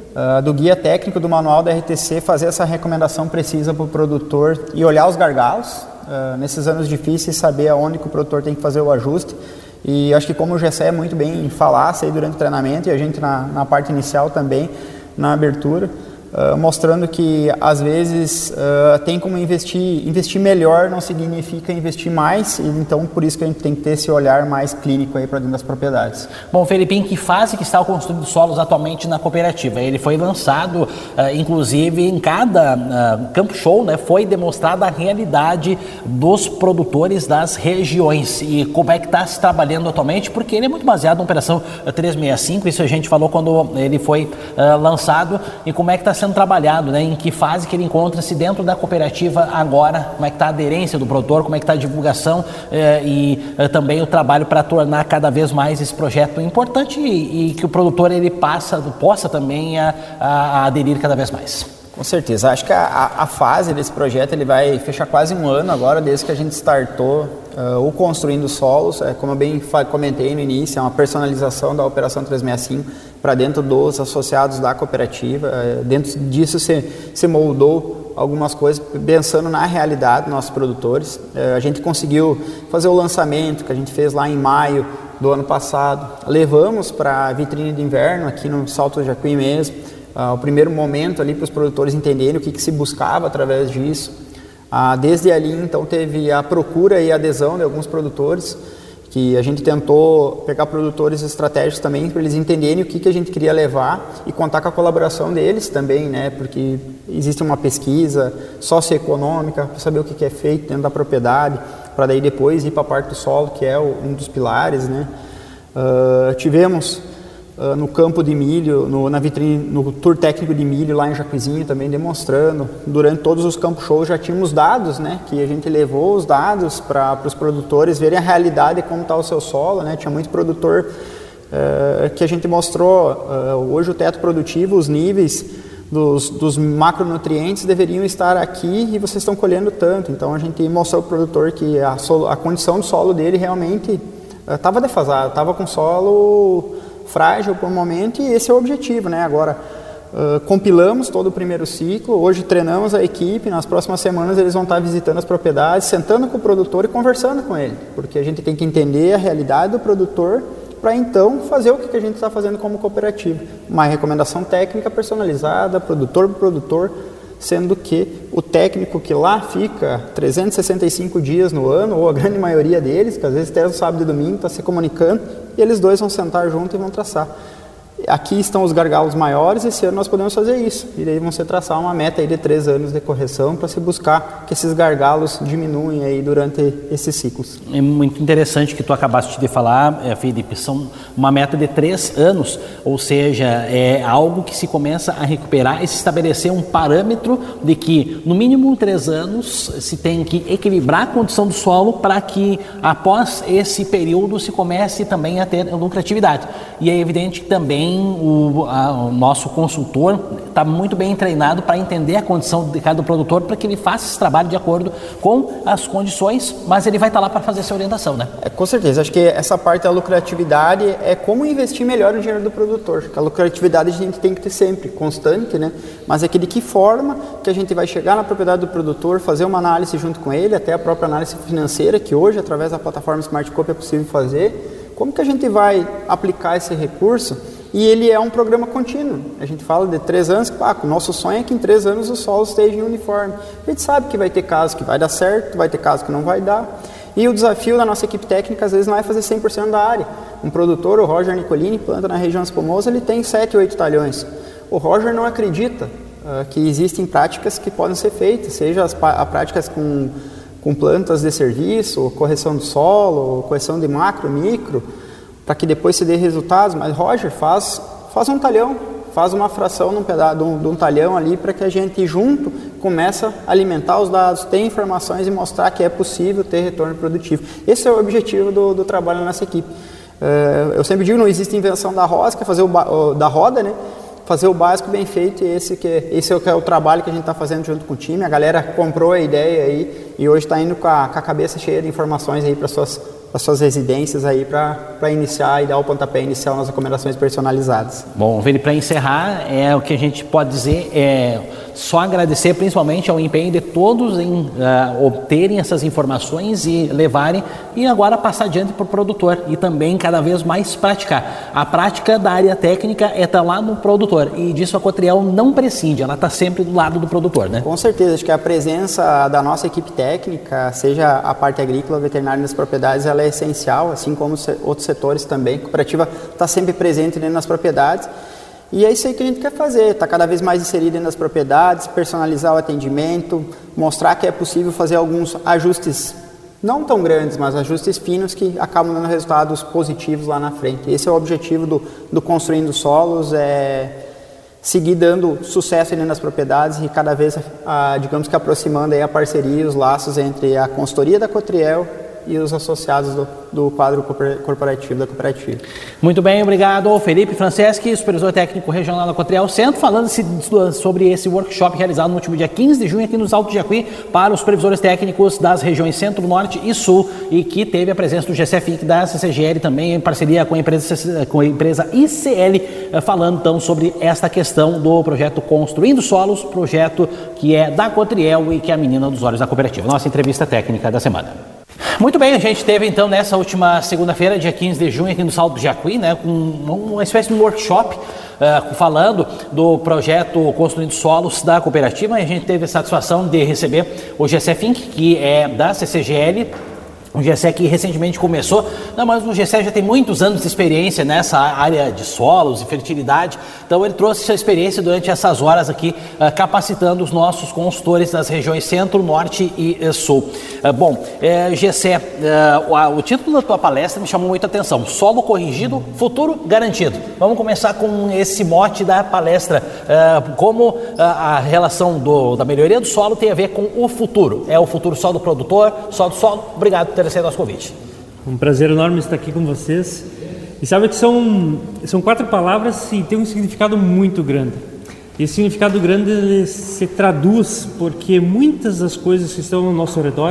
H: técnico do manual da RTC, fazer essa recomendação precisa para o produtor e olhar os gargalos, nesses anos difíceis, saber aonde que o produtor tem que fazer o ajuste. E acho que como o GCE muito bem falasse aí durante o treinamento e a gente na parte inicial também, na abertura, mostrando que às vezes tem como investir melhor não significa investir mais, e então por isso que a gente tem que ter esse olhar mais clínico aí para dentro das propriedades.
A: Bom, Felipe, em que fase que está o Construindo Solos atualmente na cooperativa? Ele foi lançado, inclusive em cada Campo Show, né, foi demonstrada a realidade dos produtores das regiões e como é que está se trabalhando atualmente, porque ele é muito baseado na Operação 365, isso a gente falou quando ele foi lançado, e como é que está sendo trabalhado, né? Em que fase que ele encontra-se dentro da cooperativa agora, como é que está a aderência do produtor, como é que está a divulgação e também o trabalho para tornar cada vez mais esse projeto importante e que o produtor ele possa também a aderir cada vez mais.
H: Com certeza, acho que a fase desse projeto ele vai fechar quase um ano agora, desde que a gente startou o Construindo Solos, como eu bem comentei no início, é uma personalização da Operação 365 para dentro dos associados da cooperativa. Dentro disso se moldou algumas coisas pensando na realidade dos nossos produtores. A gente conseguiu fazer o lançamento que a gente fez lá em maio do ano passado, levamos para a vitrine de inverno aqui no Salto do Jacuí mesmo, o primeiro momento ali para os produtores entenderem o que se buscava através disso. Desde ali, então, teve a procura e a adesão de alguns produtores, que a gente tentou pegar produtores estratégicos também para eles entenderem o que a gente queria levar e contar com a colaboração deles também, né? Porque existe uma pesquisa socioeconômica para saber o que é feito dentro da propriedade, para daí depois ir para a parte do solo, que é um dos pilares, né? Tivemos no campo de milho, na vitrine, no tour técnico de milho lá em Jacuizinho também demonstrando. Durante todos os campos shows já tínhamos dados, né, que a gente levou os dados para os produtores verem a realidade de como está o seu solo, né. Tinha muito produtor que a gente mostrou hoje o teto produtivo, os níveis dos macronutrientes deveriam estar aqui e vocês estão colhendo tanto. Então a gente mostrou ao produtor que a condição do solo dele realmente estava defasada, estava com solo frágil por um momento, e esse é o objetivo, né? Agora, compilamos todo o primeiro ciclo, hoje treinamos a equipe, nas próximas semanas eles vão estar visitando as propriedades, sentando com o produtor e conversando com ele, porque a gente tem que entender a realidade do produtor para então fazer o que a gente está fazendo como cooperativa. Uma recomendação técnica personalizada, produtor por produtor, sendo que o técnico que lá fica 365 dias no ano, ou a grande maioria deles, que às vezes até sábado e domingo está se comunicando, e eles dois vão sentar junto e vão traçar. Aqui estão os gargalos maiores, esse ano nós podemos fazer isso, e daí vão se traçar uma meta aí de 3 anos de correção para se buscar que esses gargalos diminuem aí durante esses ciclos.
A: É muito interessante que tu acabaste de falar, Felipe, são uma meta de 3 anos, ou seja, é algo que se começa a recuperar e se estabelecer um parâmetro de que no mínimo 3 anos se tem que equilibrar a condição do solo para que após esse período se comece também a ter lucratividade. E é evidente que também também o nosso consultor está muito bem treinado para entender a condição de cada produtor, para que ele faça esse trabalho de acordo com as condições, mas ele vai estar lá para fazer essa orientação, né?
H: Com certeza, acho que essa parte da lucratividade é como investir melhor no dinheiro do produtor. A lucratividade a gente tem que ter sempre, constante, né? Mas é que de que forma que a gente vai chegar na propriedade do produtor, fazer uma análise junto com ele, até a própria análise financeira, que hoje, através da plataforma SmartCope, é possível fazer. Como que a gente vai aplicar esse recurso? E ele é um programa contínuo. A gente fala de 3 anos, o nosso sonho é que em 3 anos o solo esteja em uniforme. A gente sabe que vai ter casos que vai dar certo, vai ter casos que não vai dar. E o desafio da nossa equipe técnica, às vezes, não é fazer 100% da área. Um produtor, o Roger Nicolini, planta na região espumosa, ele tem 7, 8 talhões. O Roger não acredita que existem práticas que podem ser feitas, seja as práticas com plantas de serviço, correção do solo, correção de macro, micro, para que depois se dê resultados. Mas Roger faz um talhão, faz uma fração de um talhão ali, para que a gente junto começa a alimentar os dados, ter informações e mostrar que é possível ter retorno produtivo. Esse é o objetivo do trabalho da nossa equipe. Eu sempre digo, não existe invenção da rosca, fazer da roda, né? Fazer o básico bem feito, e esse é o trabalho que a gente está fazendo junto com o time. A galera comprou a ideia aí e hoje está indo com a cabeça cheia de informações aí para suas residências aí para iniciar e dar o pontapé inicial nas recomendações personalizadas.
A: Bom, Vini, para encerrar, o que a gente pode dizer é só agradecer principalmente ao empenho de todos em obterem essas informações e levarem, e agora passar adiante para o produtor e também cada vez mais praticar. A prática da área técnica está lá no produtor, e disso a Cotriel não prescinde, ela está sempre do lado do produtor, né?
H: Com certeza, acho que a presença da nossa equipe técnica, seja a parte agrícola, veterinária nas propriedades, ela é essencial, assim como outros setores também. A cooperativa está sempre presente dentro das propriedades. E é isso aí que a gente quer fazer, está cada vez mais inserido dentro das propriedades, personalizar o atendimento, mostrar que é possível fazer alguns ajustes, não tão grandes, mas ajustes finos que acabam dando resultados positivos lá na frente. Esse é o objetivo do Construindo Solos, seguir dando sucesso dentro das propriedades e cada vez, digamos que aproximando aí a parceria e os laços entre a consultoria da Cotriel e os associados do quadro corporativo da cooperativa.
A: Muito bem, obrigado. Felipe Franceschi, supervisor técnico regional da Cotriel Centro, falando sobre esse workshop realizado no último dia 15 de junho aqui nos Altos de Jacuí para os supervisores técnicos das regiões Centro, Norte e Sul, e que teve a presença do GCF da CCGL também em parceria com a empresa ICL, falando então sobre esta questão do projeto Construindo Solos, projeto que é da Cotriel e que é a menina dos olhos da cooperativa. Nossa entrevista técnica da semana. Muito bem, a gente teve então nessa última segunda-feira, dia 15 de junho, aqui no Salto do Jacuí, né, com uma espécie de workshop falando do projeto Construindo Solos da cooperativa. E a gente teve a satisfação de receber o Gessé Fink, que é da CCGL. O Gessé que recentemente começou, mas o Gessé já tem muitos anos de experiência nessa área de solos e fertilidade, então ele trouxe essa experiência durante essas horas aqui, capacitando os nossos consultores das regiões Centro, Norte e Sul. Gessé, o título da tua palestra me chamou muita atenção: Solo corrigido, futuro garantido. Vamos começar com esse mote da palestra, como a relação da melhoria do solo tem a ver com o futuro. É o futuro só do produtor, só do solo? Obrigado por ter aceito nosso convite.
I: Um prazer enorme estar aqui com vocês. E sabe que são 4 palavras e tem um significado muito grande. E esse significado grande ele se traduz porque muitas das coisas que estão ao nosso redor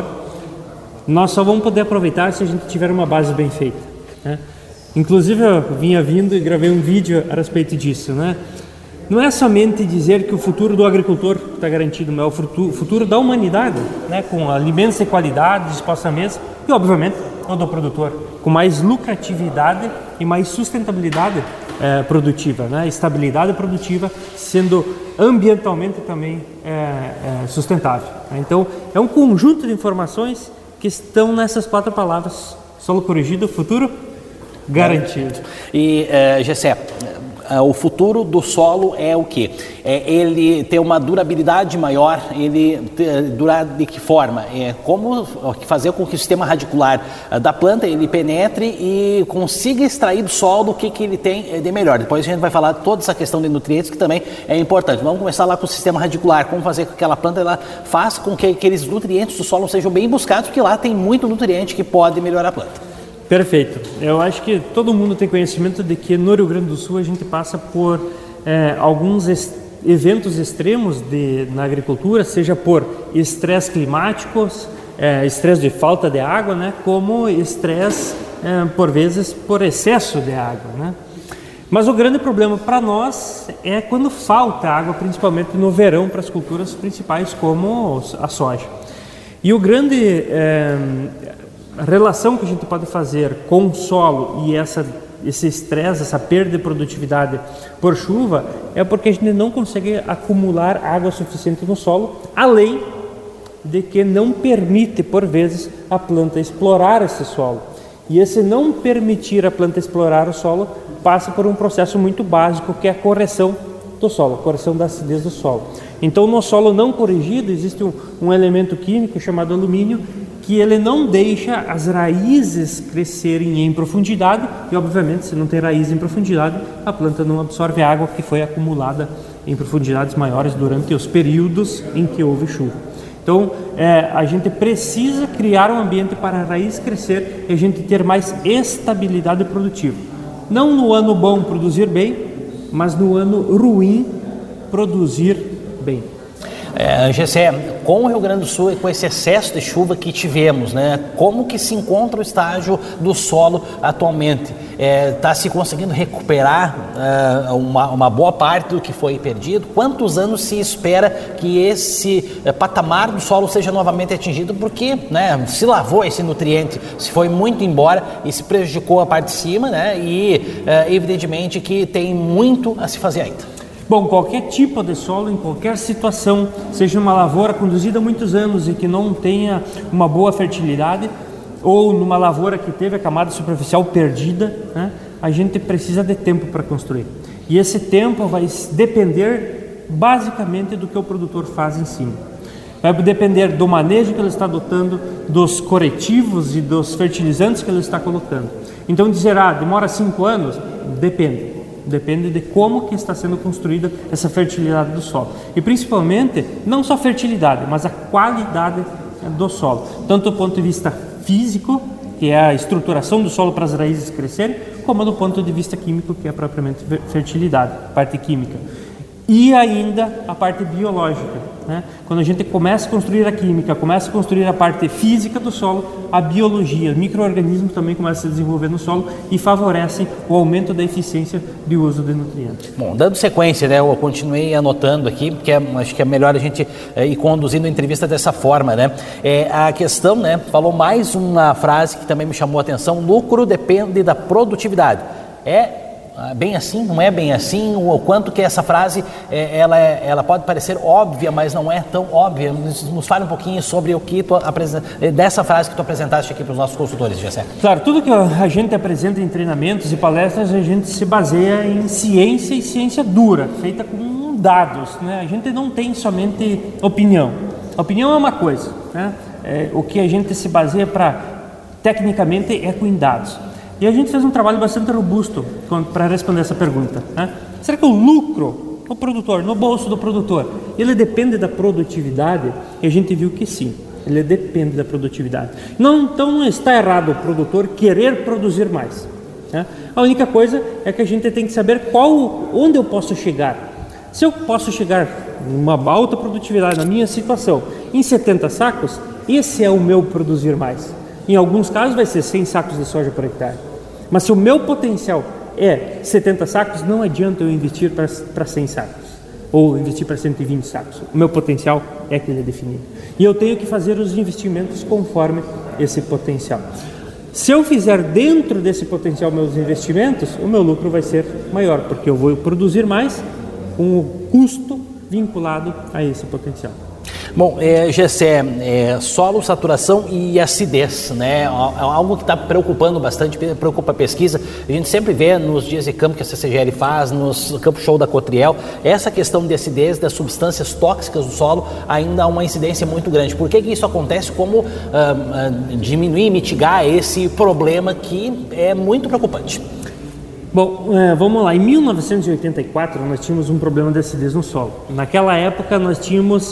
I: nós só vamos poder aproveitar se a gente tiver uma base bem feita, né? Inclusive eu vinha vindo e gravei um vídeo a respeito disso, né? Não é somente dizer que o futuro do agricultor está garantido, mas é o futuro da humanidade, né? Com alimentos de qualidade, espaçamento e, obviamente, o do produtor, com mais lucratividade e mais sustentabilidade produtiva, né? Estabilidade produtiva, sendo ambientalmente também sustentável. Então, é um conjunto de informações que estão nessas 4 palavras: solo corrigido, futuro garantido.
A: E, Gessé, o futuro do solo é o quê? Ele ter uma durabilidade maior, ele durar de que forma? Como fazer com que o sistema radicular da planta ele penetre e consiga extrair do solo o que ele tem de melhor. Depois a gente vai falar toda essa questão de nutrientes, que também é importante. Vamos começar lá com o sistema radicular, como fazer com que aquela planta ela faça com que aqueles nutrientes do solo sejam bem buscados, porque lá tem muito nutriente que pode melhorar a planta.
I: Perfeito. Eu acho que todo mundo tem conhecimento de que no Rio Grande do Sul a gente passa por alguns eventos extremos na agricultura, seja por estresse climáticos, estresse de falta de água, né, como estresse, por vezes, por excesso de água, né? Mas o grande problema para nós é quando falta água, principalmente no verão, para as culturas principais como a soja. E o grande relação que a gente pode fazer com o solo e esse estresse, essa perda de produtividade por chuva, é porque a gente não consegue acumular água suficiente no solo, além de que não permite, por vezes, a planta explorar esse solo. E esse não permitir a planta explorar o solo passa por um processo muito básico, que é a correção do solo, a correção da acidez do solo. Então, no solo não corrigido, existe um elemento químico chamado alumínio, que ele não deixa as raízes crescerem em profundidade, e obviamente, se não tem raiz em profundidade, a planta não absorve a água que foi acumulada em profundidades maiores durante os períodos em que houve chuva. Então, a gente precisa criar um ambiente para a raiz crescer e a gente ter mais estabilidade produtiva. Não no ano bom produzir bem, mas no ano ruim produzir bem.
A: Gessé, com o Rio Grande do Sul e com esse excesso de chuva que tivemos, né, como que se encontra o estágio do solo atualmente? Está se conseguindo recuperar uma boa parte do que foi perdido? Quantos anos se espera que esse patamar do solo seja novamente atingido? Porque, né, se lavou esse nutriente, se foi muito embora e se prejudicou a parte de cima, né, e evidentemente que tem muito a se fazer ainda.
I: Bom, qualquer tipo de solo, em qualquer situação, seja uma lavoura conduzida há muitos anos e que não tenha uma boa fertilidade, ou numa lavoura que teve a camada superficial perdida, né, a gente precisa de tempo para construir. E esse tempo vai depender basicamente do que o produtor faz em cima. Vai depender do manejo que ele está adotando, dos corretivos e dos fertilizantes que ele está colocando. Então dizer, demora 5 anos? Depende. Depende de como que está sendo construída essa fertilidade do solo. E principalmente, não só a fertilidade, mas a qualidade do solo. Tanto do ponto de vista físico, que é a estruturação do solo para as raízes crescerem, como do ponto de vista químico, que é propriamente fertilidade, parte química. E ainda a parte biológica, né? Quando a gente começa a construir a química, começa a construir a parte física do solo, a biologia, micro-organismos também começam a se desenvolver no solo e favorecem o aumento da eficiência de uso de nutrientes.
A: Bom, dando sequência, né, eu continuei anotando aqui, porque acho que é melhor a gente ir conduzindo a entrevista dessa forma, né? A questão, né, falou mais uma frase que também me chamou a atenção: lucro depende da produtividade. Bem assim, não é bem assim? O quanto que essa frase ela pode parecer óbvia, mas não é tão óbvia. Nos fale um pouquinho sobre o que dessa frase que tu apresentaste aqui para os nossos consultores, Gessé.
I: Claro, tudo que a gente apresenta em treinamentos e palestras, a gente se baseia em ciência e ciência dura, feita com dados, né? A gente não tem somente opinião. A opinião é uma coisa, né? O que a gente se baseia tecnicamente é com dados. E a gente fez um trabalho bastante robusto para responder essa pergunta, né? Será que o lucro do produtor, no bolso do produtor, ele depende da produtividade? E a gente viu que sim, ele depende da produtividade. Então não está errado o produtor querer produzir mais, né? A única coisa é que a gente tem que saber onde eu posso chegar. Se eu posso chegar numa alta produtividade na minha situação em 70 sacos, esse é o meu produzir mais. Em alguns casos vai ser 100 sacos de soja por hectare. Mas se o meu potencial é 70 sacos, não adianta eu investir para 100 sacos ou investir para 120 sacos. O meu potencial é aquele definido. E eu tenho que fazer os investimentos conforme esse potencial. Se eu fizer dentro desse potencial meus investimentos, o meu lucro vai ser maior, porque eu vou produzir mais com o custo vinculado a esse potencial.
A: Bom, Gessé, solo, saturação e acidez, né? Algo que está preocupando bastante, preocupa a pesquisa. A gente sempre vê nos dias de campo que a CCGL faz, nos Campo Show da Cotriel, essa questão de acidez, das substâncias tóxicas do solo, ainda há uma incidência muito grande. Por que isso acontece? Como diminuir, mitigar esse problema que é muito preocupante?
I: Bom, vamos lá. Em 1984, nós tínhamos um problema de acidez no solo. Naquela época, nós tínhamos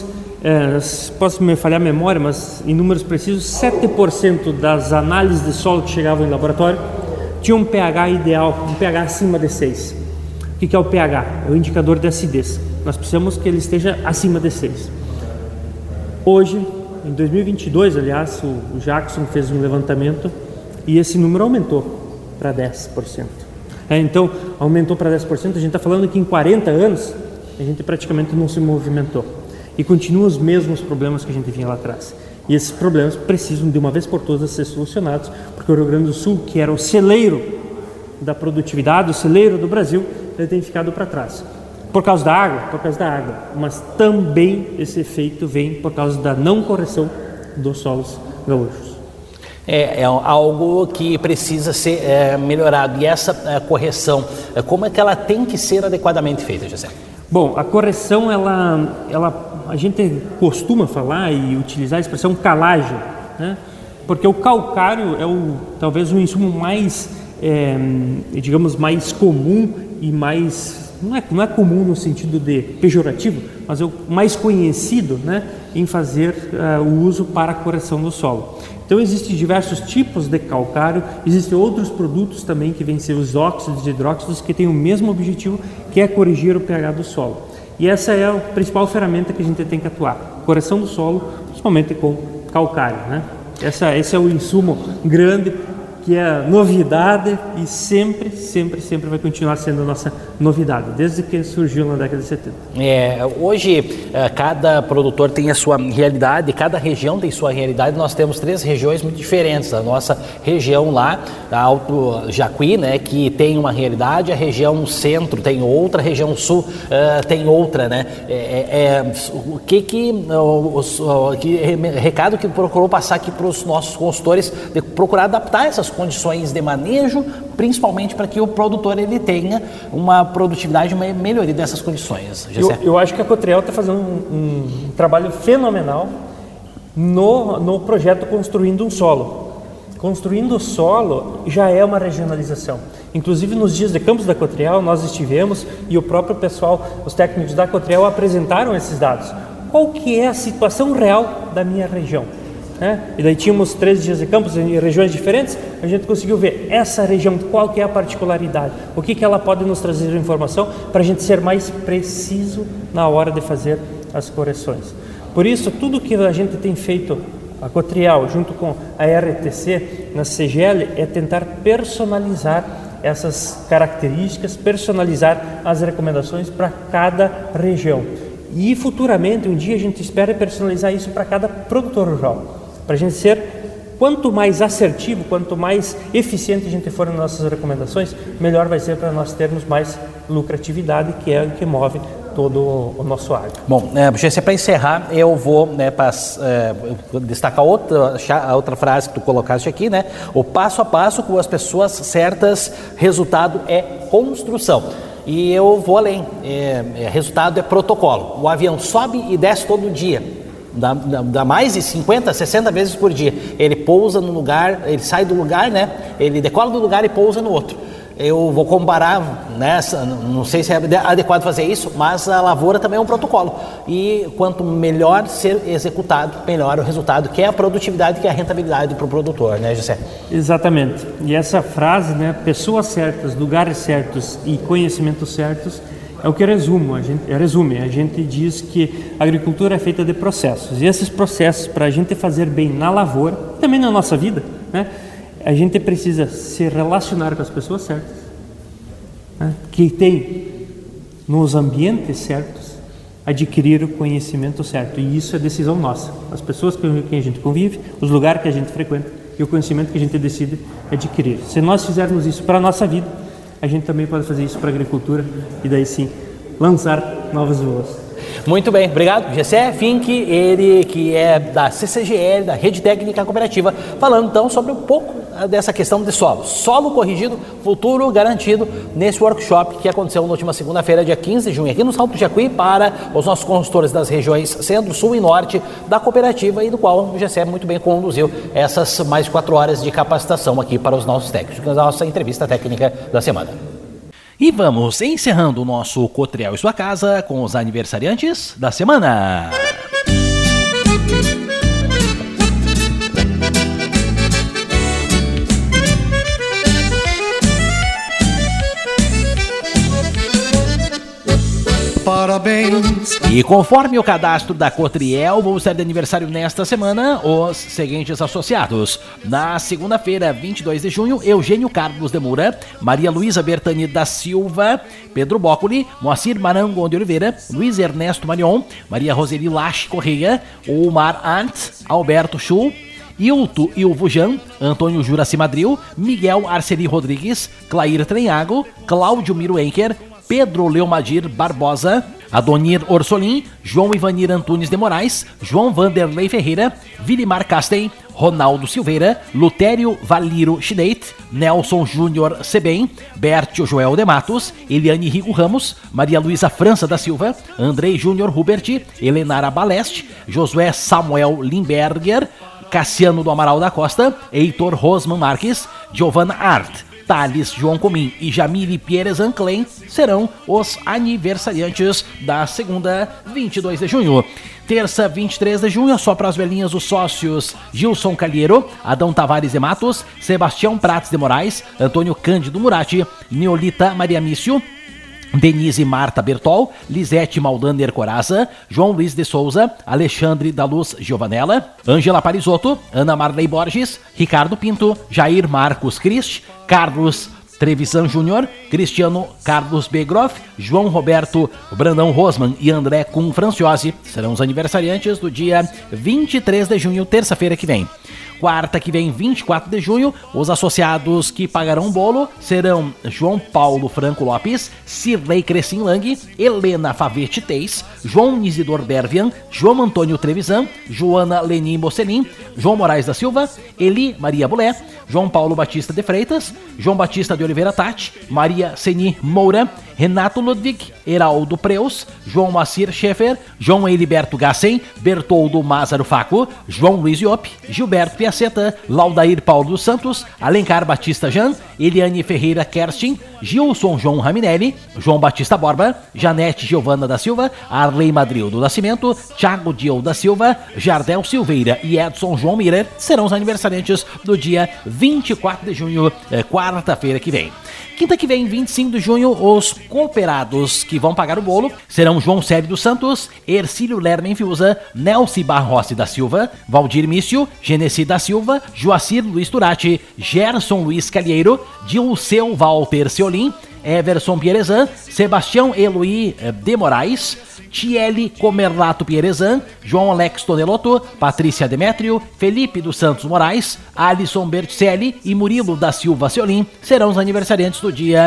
I: posso me falhar a memória, mas em números precisos, 7% das análises de solo que chegavam em laboratório tinham um pH ideal, um pH acima de 6. O que é o pH? É o indicador de acidez. Nós precisamos que ele esteja acima de 6. Hoje, em 2022, aliás, o Jackson fez um levantamento e esse número aumentou para 10%. Então, aumentou para 10%, a gente está falando que em 40 anos a gente praticamente não se movimentou. E continuam os mesmos problemas que a gente vinha lá atrás. E esses problemas precisam de uma vez por todas ser solucionados, porque o Rio Grande do Sul, que era o celeiro da produtividade, o celeiro do Brasil, ele tem ficado para trás. Por causa da água, mas também esse efeito vem por causa da não correção dos solos gaúchos.
A: É algo que precisa ser melhorado. E essa correção, como é que ela tem que ser adequadamente feita, José?
I: Bom, a correção, a gente costuma falar e utilizar a expressão calagem, né? Porque o calcário é talvez o insumo mais, digamos, mais comum e mais... Não é comum no sentido de pejorativo, mas é o mais conhecido, né, em fazer o uso para a correção do solo. Então existem diversos tipos de calcário, existem outros produtos também que vêm ser os óxidos e hidróxidos que têm o mesmo objetivo, que é corrigir o pH do solo. E essa é a principal ferramenta que a gente tem que atuar, correção do solo, principalmente com calcário, né? Esse é o insumo grande, que é novidade e sempre vai continuar sendo a nossa novidade, desde que surgiu na década de 70.
A: Hoje, cada produtor tem a sua realidade, cada região tem sua realidade. Nós temos 3 regiões muito diferentes. A nossa região lá, a Alto Jacuí, né, que tem uma realidade, a região centro tem outra, a região sul tem outra, né? Recado que procurou passar aqui para os nossos consultores, de procurar adaptar essas condições de manejo, principalmente para que o produtor ele tenha uma produtividade, uma melhoria dessas condições.
I: Eu acho que a Cotriel está fazendo um trabalho fenomenal no projeto Construindo um Solo. Construindo o Solo já é uma regionalização. Inclusive nos dias de campus da Cotriel nós estivemos e o próprio pessoal, os técnicos da Cotriel apresentaram esses dados. Qual que é a situação real da minha região? E daí tínhamos 3 dias de campus em regiões diferentes, a gente conseguiu ver essa região, qual que é a particularidade, o que ela pode nos trazer de informação para a gente ser mais preciso na hora de fazer as correções. Por isso, tudo que a gente tem feito, a Cotriel, junto com a RTC, na CGL, é tentar personalizar essas características, personalizar as recomendações para cada região. E futuramente, um dia, a gente espera personalizar isso para cada produtor rural. Para a gente ser, quanto mais assertivo, quanto mais eficiente a gente for nas nossas recomendações, melhor vai ser para nós termos mais lucratividade, que é o que move todo o nosso agro.
A: Bom, para encerrar, eu vou destacar outra frase que tu colocaste aqui, né? O passo a passo com as pessoas certas, resultado é construção. E eu vou além, resultado é protocolo. O avião sobe e desce todo dia. Dá mais de 50, 60 vezes por dia. Ele pousa no lugar, ele sai do lugar, né? Ele decola do lugar e pousa no outro. Eu vou comparar, não sei se é adequado fazer isso, mas a lavoura também é um protocolo. E quanto melhor ser executado, melhor o resultado, que é a produtividade, que é a rentabilidade para o produtor, né, José?
I: Exatamente. E essa frase, né, pessoas certas, lugares certos e conhecimentos certos, é o que resume. A gente diz que a agricultura é feita de processos. E esses processos, para a gente fazer bem na lavoura, também na nossa vida, né, a gente precisa se relacionar com as pessoas certas, né, que tem nos ambientes certos, adquirir o conhecimento certo. E isso é decisão nossa. As pessoas com quem a gente convive, os lugares que a gente frequenta e o conhecimento que a gente decide adquirir. Se nós fizermos isso para a nossa vida, a gente também pode fazer isso para a agricultura e daí sim lançar novos voos.
A: Muito bem, obrigado. Gessé Fink, ele que é da CCGL, da Rede Técnica Cooperativa, falando então sobre um pouco dessa questão de solo. Solo corrigido, futuro garantido, nesse workshop que aconteceu na última segunda-feira, dia 15 de junho, aqui no Alto Jacuí, para os nossos consultores das regiões Centro, Sul e Norte da cooperativa, e do qual o Gessé muito bem conduziu essas mais de 4 horas de capacitação aqui para os nossos técnicos, na nossa entrevista técnica da semana. E vamos encerrando o nosso Cotriel e Sua Casa com os aniversariantes da semana.
J: parabéns.
A: E conforme o cadastro da Cotriel, vão estar de aniversário nesta semana os seguintes associados. Na segunda-feira, 22 de junho, Eugênio Carlos de Moura, Maria Luísa Bertani da Silva, Pedro Bócoli, Moacir Marangon de Oliveira, Luiz Ernesto Marion, Maria Roseli Lache Correia, Omar Ant, Alberto Schul, Ilvo Jan, Antônio Juraci Madril, Miguel Arceli Rodrigues, Clair Trenhago, Cláudio Miro Enker, Pedro Leomadir Barbosa, Adonir Orsolim, João Ivanir Antunes de Moraes, João Vanderlei Ferreira, Vilimar Casten, Ronaldo Silveira, Lutério Valiro Schneit, Nelson Júnior Sebem, Bertio Joel de Matos, Eliane Rigo Ramos, Maria Luísa França da Silva, Andrei Júnior Hubert, Helenara Baleste, Josué Samuel Limberger, Cassiano do Amaral da Costa, Heitor Rosman Marques, Giovanna Art, Thales João Comim e Jamile Pires Anclen serão os aniversariantes da segunda, 22 de junho. Terça, 23 de junho, só para as velhinhas os sócios Gilson Calheiro, Adão Tavares de Matos, Sebastião Prates de Moraes, Antônio Cândido Murati, Neolita Maria Mício, Denise Marta Bertol, Lisete Maldaner Coraza, João Luiz de Souza, Alexandre da Luz Giovanella, Ângela Parisotto, Ana Marley Borges, Ricardo Pinto, Jair Marcos Crist, Carlos Trevisan Júnior, Cristiano Carlos Begroff, João Roberto Brandão Rosman e André Kuhn Franciose serão os aniversariantes do dia 23 de junho, terça-feira que vem. Quarta que vem, 24 de junho, os associados que pagarão o bolo serão João Paulo Franco Lopes, Cirlei Crescim Lang, Helena Favete Teis, João Nisidor Dervian, João Antônio Trevisan, Joana Leni Mocelin, João Moraes da Silva, Eli Maria Bulé, João Paulo Batista de Freitas, João Batista de Oliveira Tati, Maria Seni Moura, Renato Ludwig, Heraldo Preus, João Macir Schaeffer, João Eliberto Gassen, Bertoldo Mázaro Faco, João Luiz Iop, Gilberto Piaceta, Laudair Paulo dos Santos, Alencar Batista Jan, Eliane Ferreira Kerstin, Gilson João Raminelli, João Batista Borba, Janete Giovana da Silva, Arley Madril do Nascimento, Thiago Diel da Silva, Jardel Silveira e Edson João Mirer serão os aniversariantes do dia 24 de junho, quarta-feira que vem. Quinta que vem, 25 de junho, os cooperados que vão pagar o bolo serão João Sérgio dos Santos, Ercílio Lermen Fiuza, Nelci Barrossi da Silva, Valdir Mício, Genesi da Silva, Joacir Luiz Turati, Gerson Luiz Calheiro, Dilceu Walter Seolim, Everson Pierezan, Sebastião Eloy de Moraes, Tiele Comerlato Pierezan, João Alex Tonelotto, Patrícia Demétrio, Felipe dos Santos Moraes, Alisson Berticelli e Murilo da Silva Seolim serão os aniversariantes do dia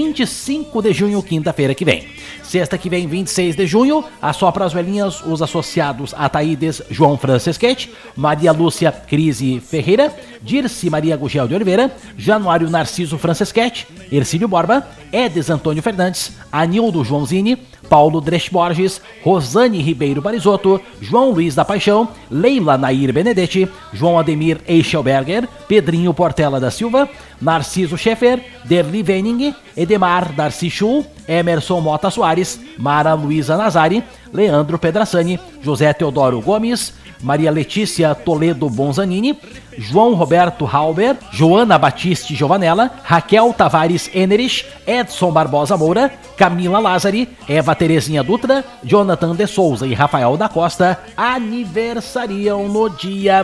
A: 25 de junho, quinta-feira que vem. Sexta que vem, 26 de junho, só para as velhinhas, os associados Ataídes João Francesquete, Maria Lúcia Crise Ferreira, Dirce Maria Gugel de Oliveira, Januário Narciso Francesquete, Ercílio Borba, Edes Antônio Fernandes, Anildo Joãozini, Paulo Dresch Borges, Rosane Ribeiro Parisotto, João Luiz da Paixão, Leila Nair Benedetti, João Ademir Eichelberger, Pedrinho Portela da Silva, Narciso Schaeffer, Derli Venning, Edemar Darcy Schul, Emerson Mota Soares, Mara Luísa Nazari, Leandro Pedrassani, José Teodoro Gomes, Maria Letícia Toledo Bonzanini, João Roberto Halber, Joana Batiste Giovanella, Raquel Tavares Enerich, Edson Barbosa Moura, Camila Lázari, Eva Terezinha Dutra, Jonathan de Souza e Rafael da Costa aniversariam no dia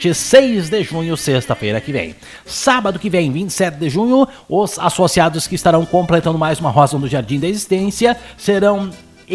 A: 26 de junho, sexta-feira que vem. Sábado que vem, 27 de junho, os associados que estarão completando mais uma rosa no Jardim da Existência serão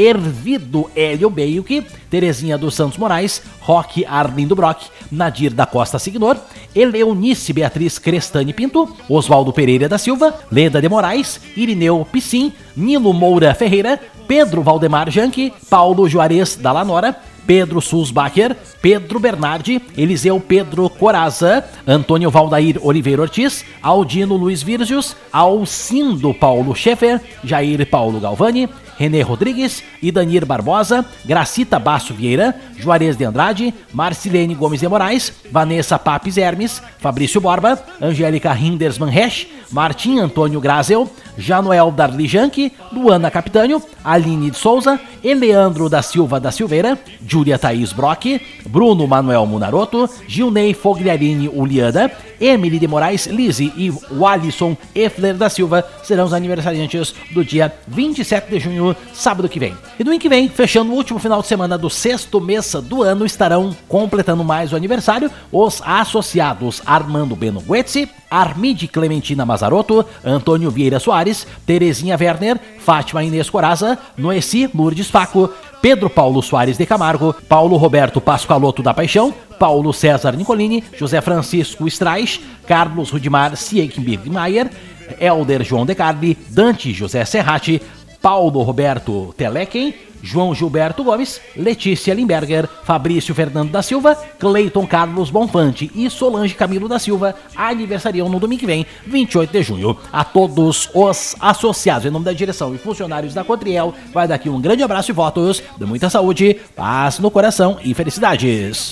A: Ervido Hélio Beiuque, Terezinha dos Santos Moraes, Roque Arlindo Brock, Nadir da Costa Signor, Eleunice Beatriz Crestani Pinto, Oswaldo Pereira da Silva, Leda de Moraes, Irineu Piscin, Nilo Moura Ferreira, Pedro Valdemar Janque, Paulo Juarez da Lanora, Pedro Sulzbacher, Pedro Bernardi, Eliseu Pedro Coraza, Antônio Valdair Oliveira Ortiz, Aldino Luiz Virgius, Alcindo Paulo Schaeffer, Jair Paulo Galvani, René Rodrigues, Idanir Barbosa, Gracita Basso Vieira, Juarez de Andrade, Marcilene Gomes de Moraes, Vanessa Papes Hermes, Fabrício Borba, Angélica Hindersman Resch, Martim Antônio Grazel, Janoel Darli Janque, Luana Capitânio, Aline de Souza, Eleandro da Silva da Silveira, Júlia Thaís Brock, Bruno Manuel Munaroto, Gilney Fogliarini Uliana, Emily de Moraes Lise e Walisson Effler da Silva serão os aniversariantes do dia 27 de junho, junho, sábado que vem. E domingo que vem, fechando o último final de semana do 6º mês do ano, estarão completando mais o aniversário os associados Armando Beno Guetzi, Armide Clementina Mazarotto, Antônio Vieira Soares, Terezinha Werner, Fátima Inês Coraza, Noeci Lourdes Faco, Pedro Paulo Soares de Camargo, Paulo Roberto Pascoaloto da Paixão, Paulo César Nicolini, José Francisco Streich, Carlos Rudimar Siegenberg-Mayer, Helder João de Carli, Dante José Serrati, Paulo Roberto Telequem, João Gilberto Gomes, Letícia Limberger, Fabrício Fernando da Silva, Cleiton Carlos Bonfante e Solange Camilo da Silva aniversariam no domingo que vem, 28 de junho. A todos os associados, em nome da direção e funcionários da Cotriel, vai daqui um grande abraço e votos de muita saúde, paz no coração e felicidades.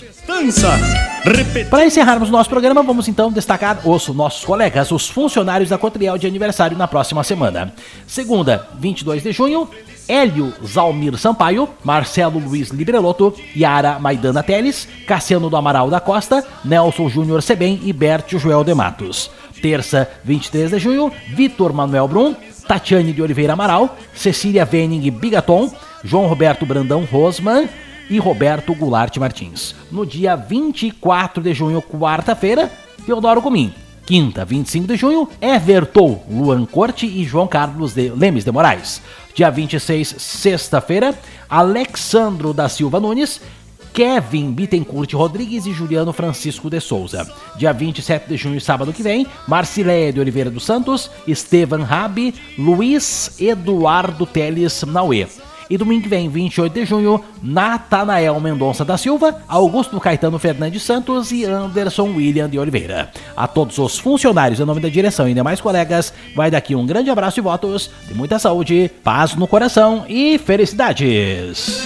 A: Para encerrarmos o nosso programa, vamos então destacar os nossos colegas, os funcionários da Cotriel de aniversário na próxima semana. Segunda, 22 de junho, Hélio Zalmir Sampaio, Marcelo Luiz Librelotto, Yara Maidana Teles, Cassiano do Amaral da Costa, Nelson Júnior Sebem e Bertio Joel de Matos. Terça, 23 de junho, Vitor Manuel Brum, Tatiane de Oliveira Amaral, Cecília Venning Bigaton, João Roberto Brandão Rosman e Roberto Goulart Martins. No dia 24 de junho, quarta-feira, Teodoro Comim. Quinta, 25 de junho, Everton Luan Corte e João Carlos Lemes de Moraes. Dia 26, sexta-feira, Alexandro da Silva Nunes, Kevin Bittencourt Rodrigues e Juliano Francisco de Souza. Dia 27 de junho, sábado que vem, Marcileia de Oliveira dos Santos, Estevan Rabi, Luiz Eduardo Teles Nauê. E domingo que vem, 28 de junho, Natanael Mendonça da Silva, Augusto Caetano Fernandes Santos e Anderson William de Oliveira. A todos os funcionários, em nome da direção e demais colegas, vai daqui um grande abraço e votos de muita saúde, paz no coração e felicidades.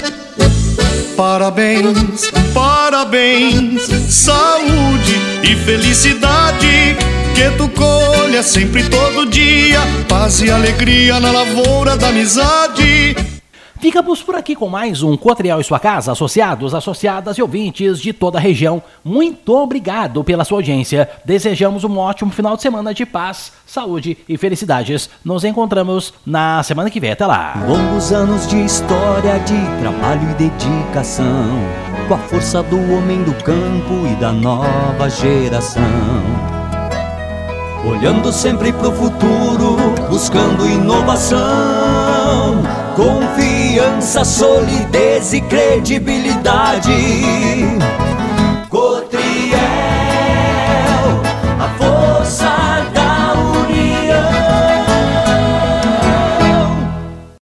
J: Parabéns, parabéns, saúde e felicidade, que tu colha sempre todo dia, paz e alegria na lavoura da amizade.
A: Ficamos por aqui com mais um Cotriel e Sua Casa, associados, associadas e ouvintes de toda a região. Muito obrigado pela sua audiência. Desejamos um ótimo final de semana de paz, saúde e felicidades. Nos encontramos na semana que vem. Até lá.
K: Longos anos de história, de trabalho e dedicação, com a força do homem do campo e da nova geração. Olhando sempre pro futuro, buscando inovação, confiança, solidez e credibilidade.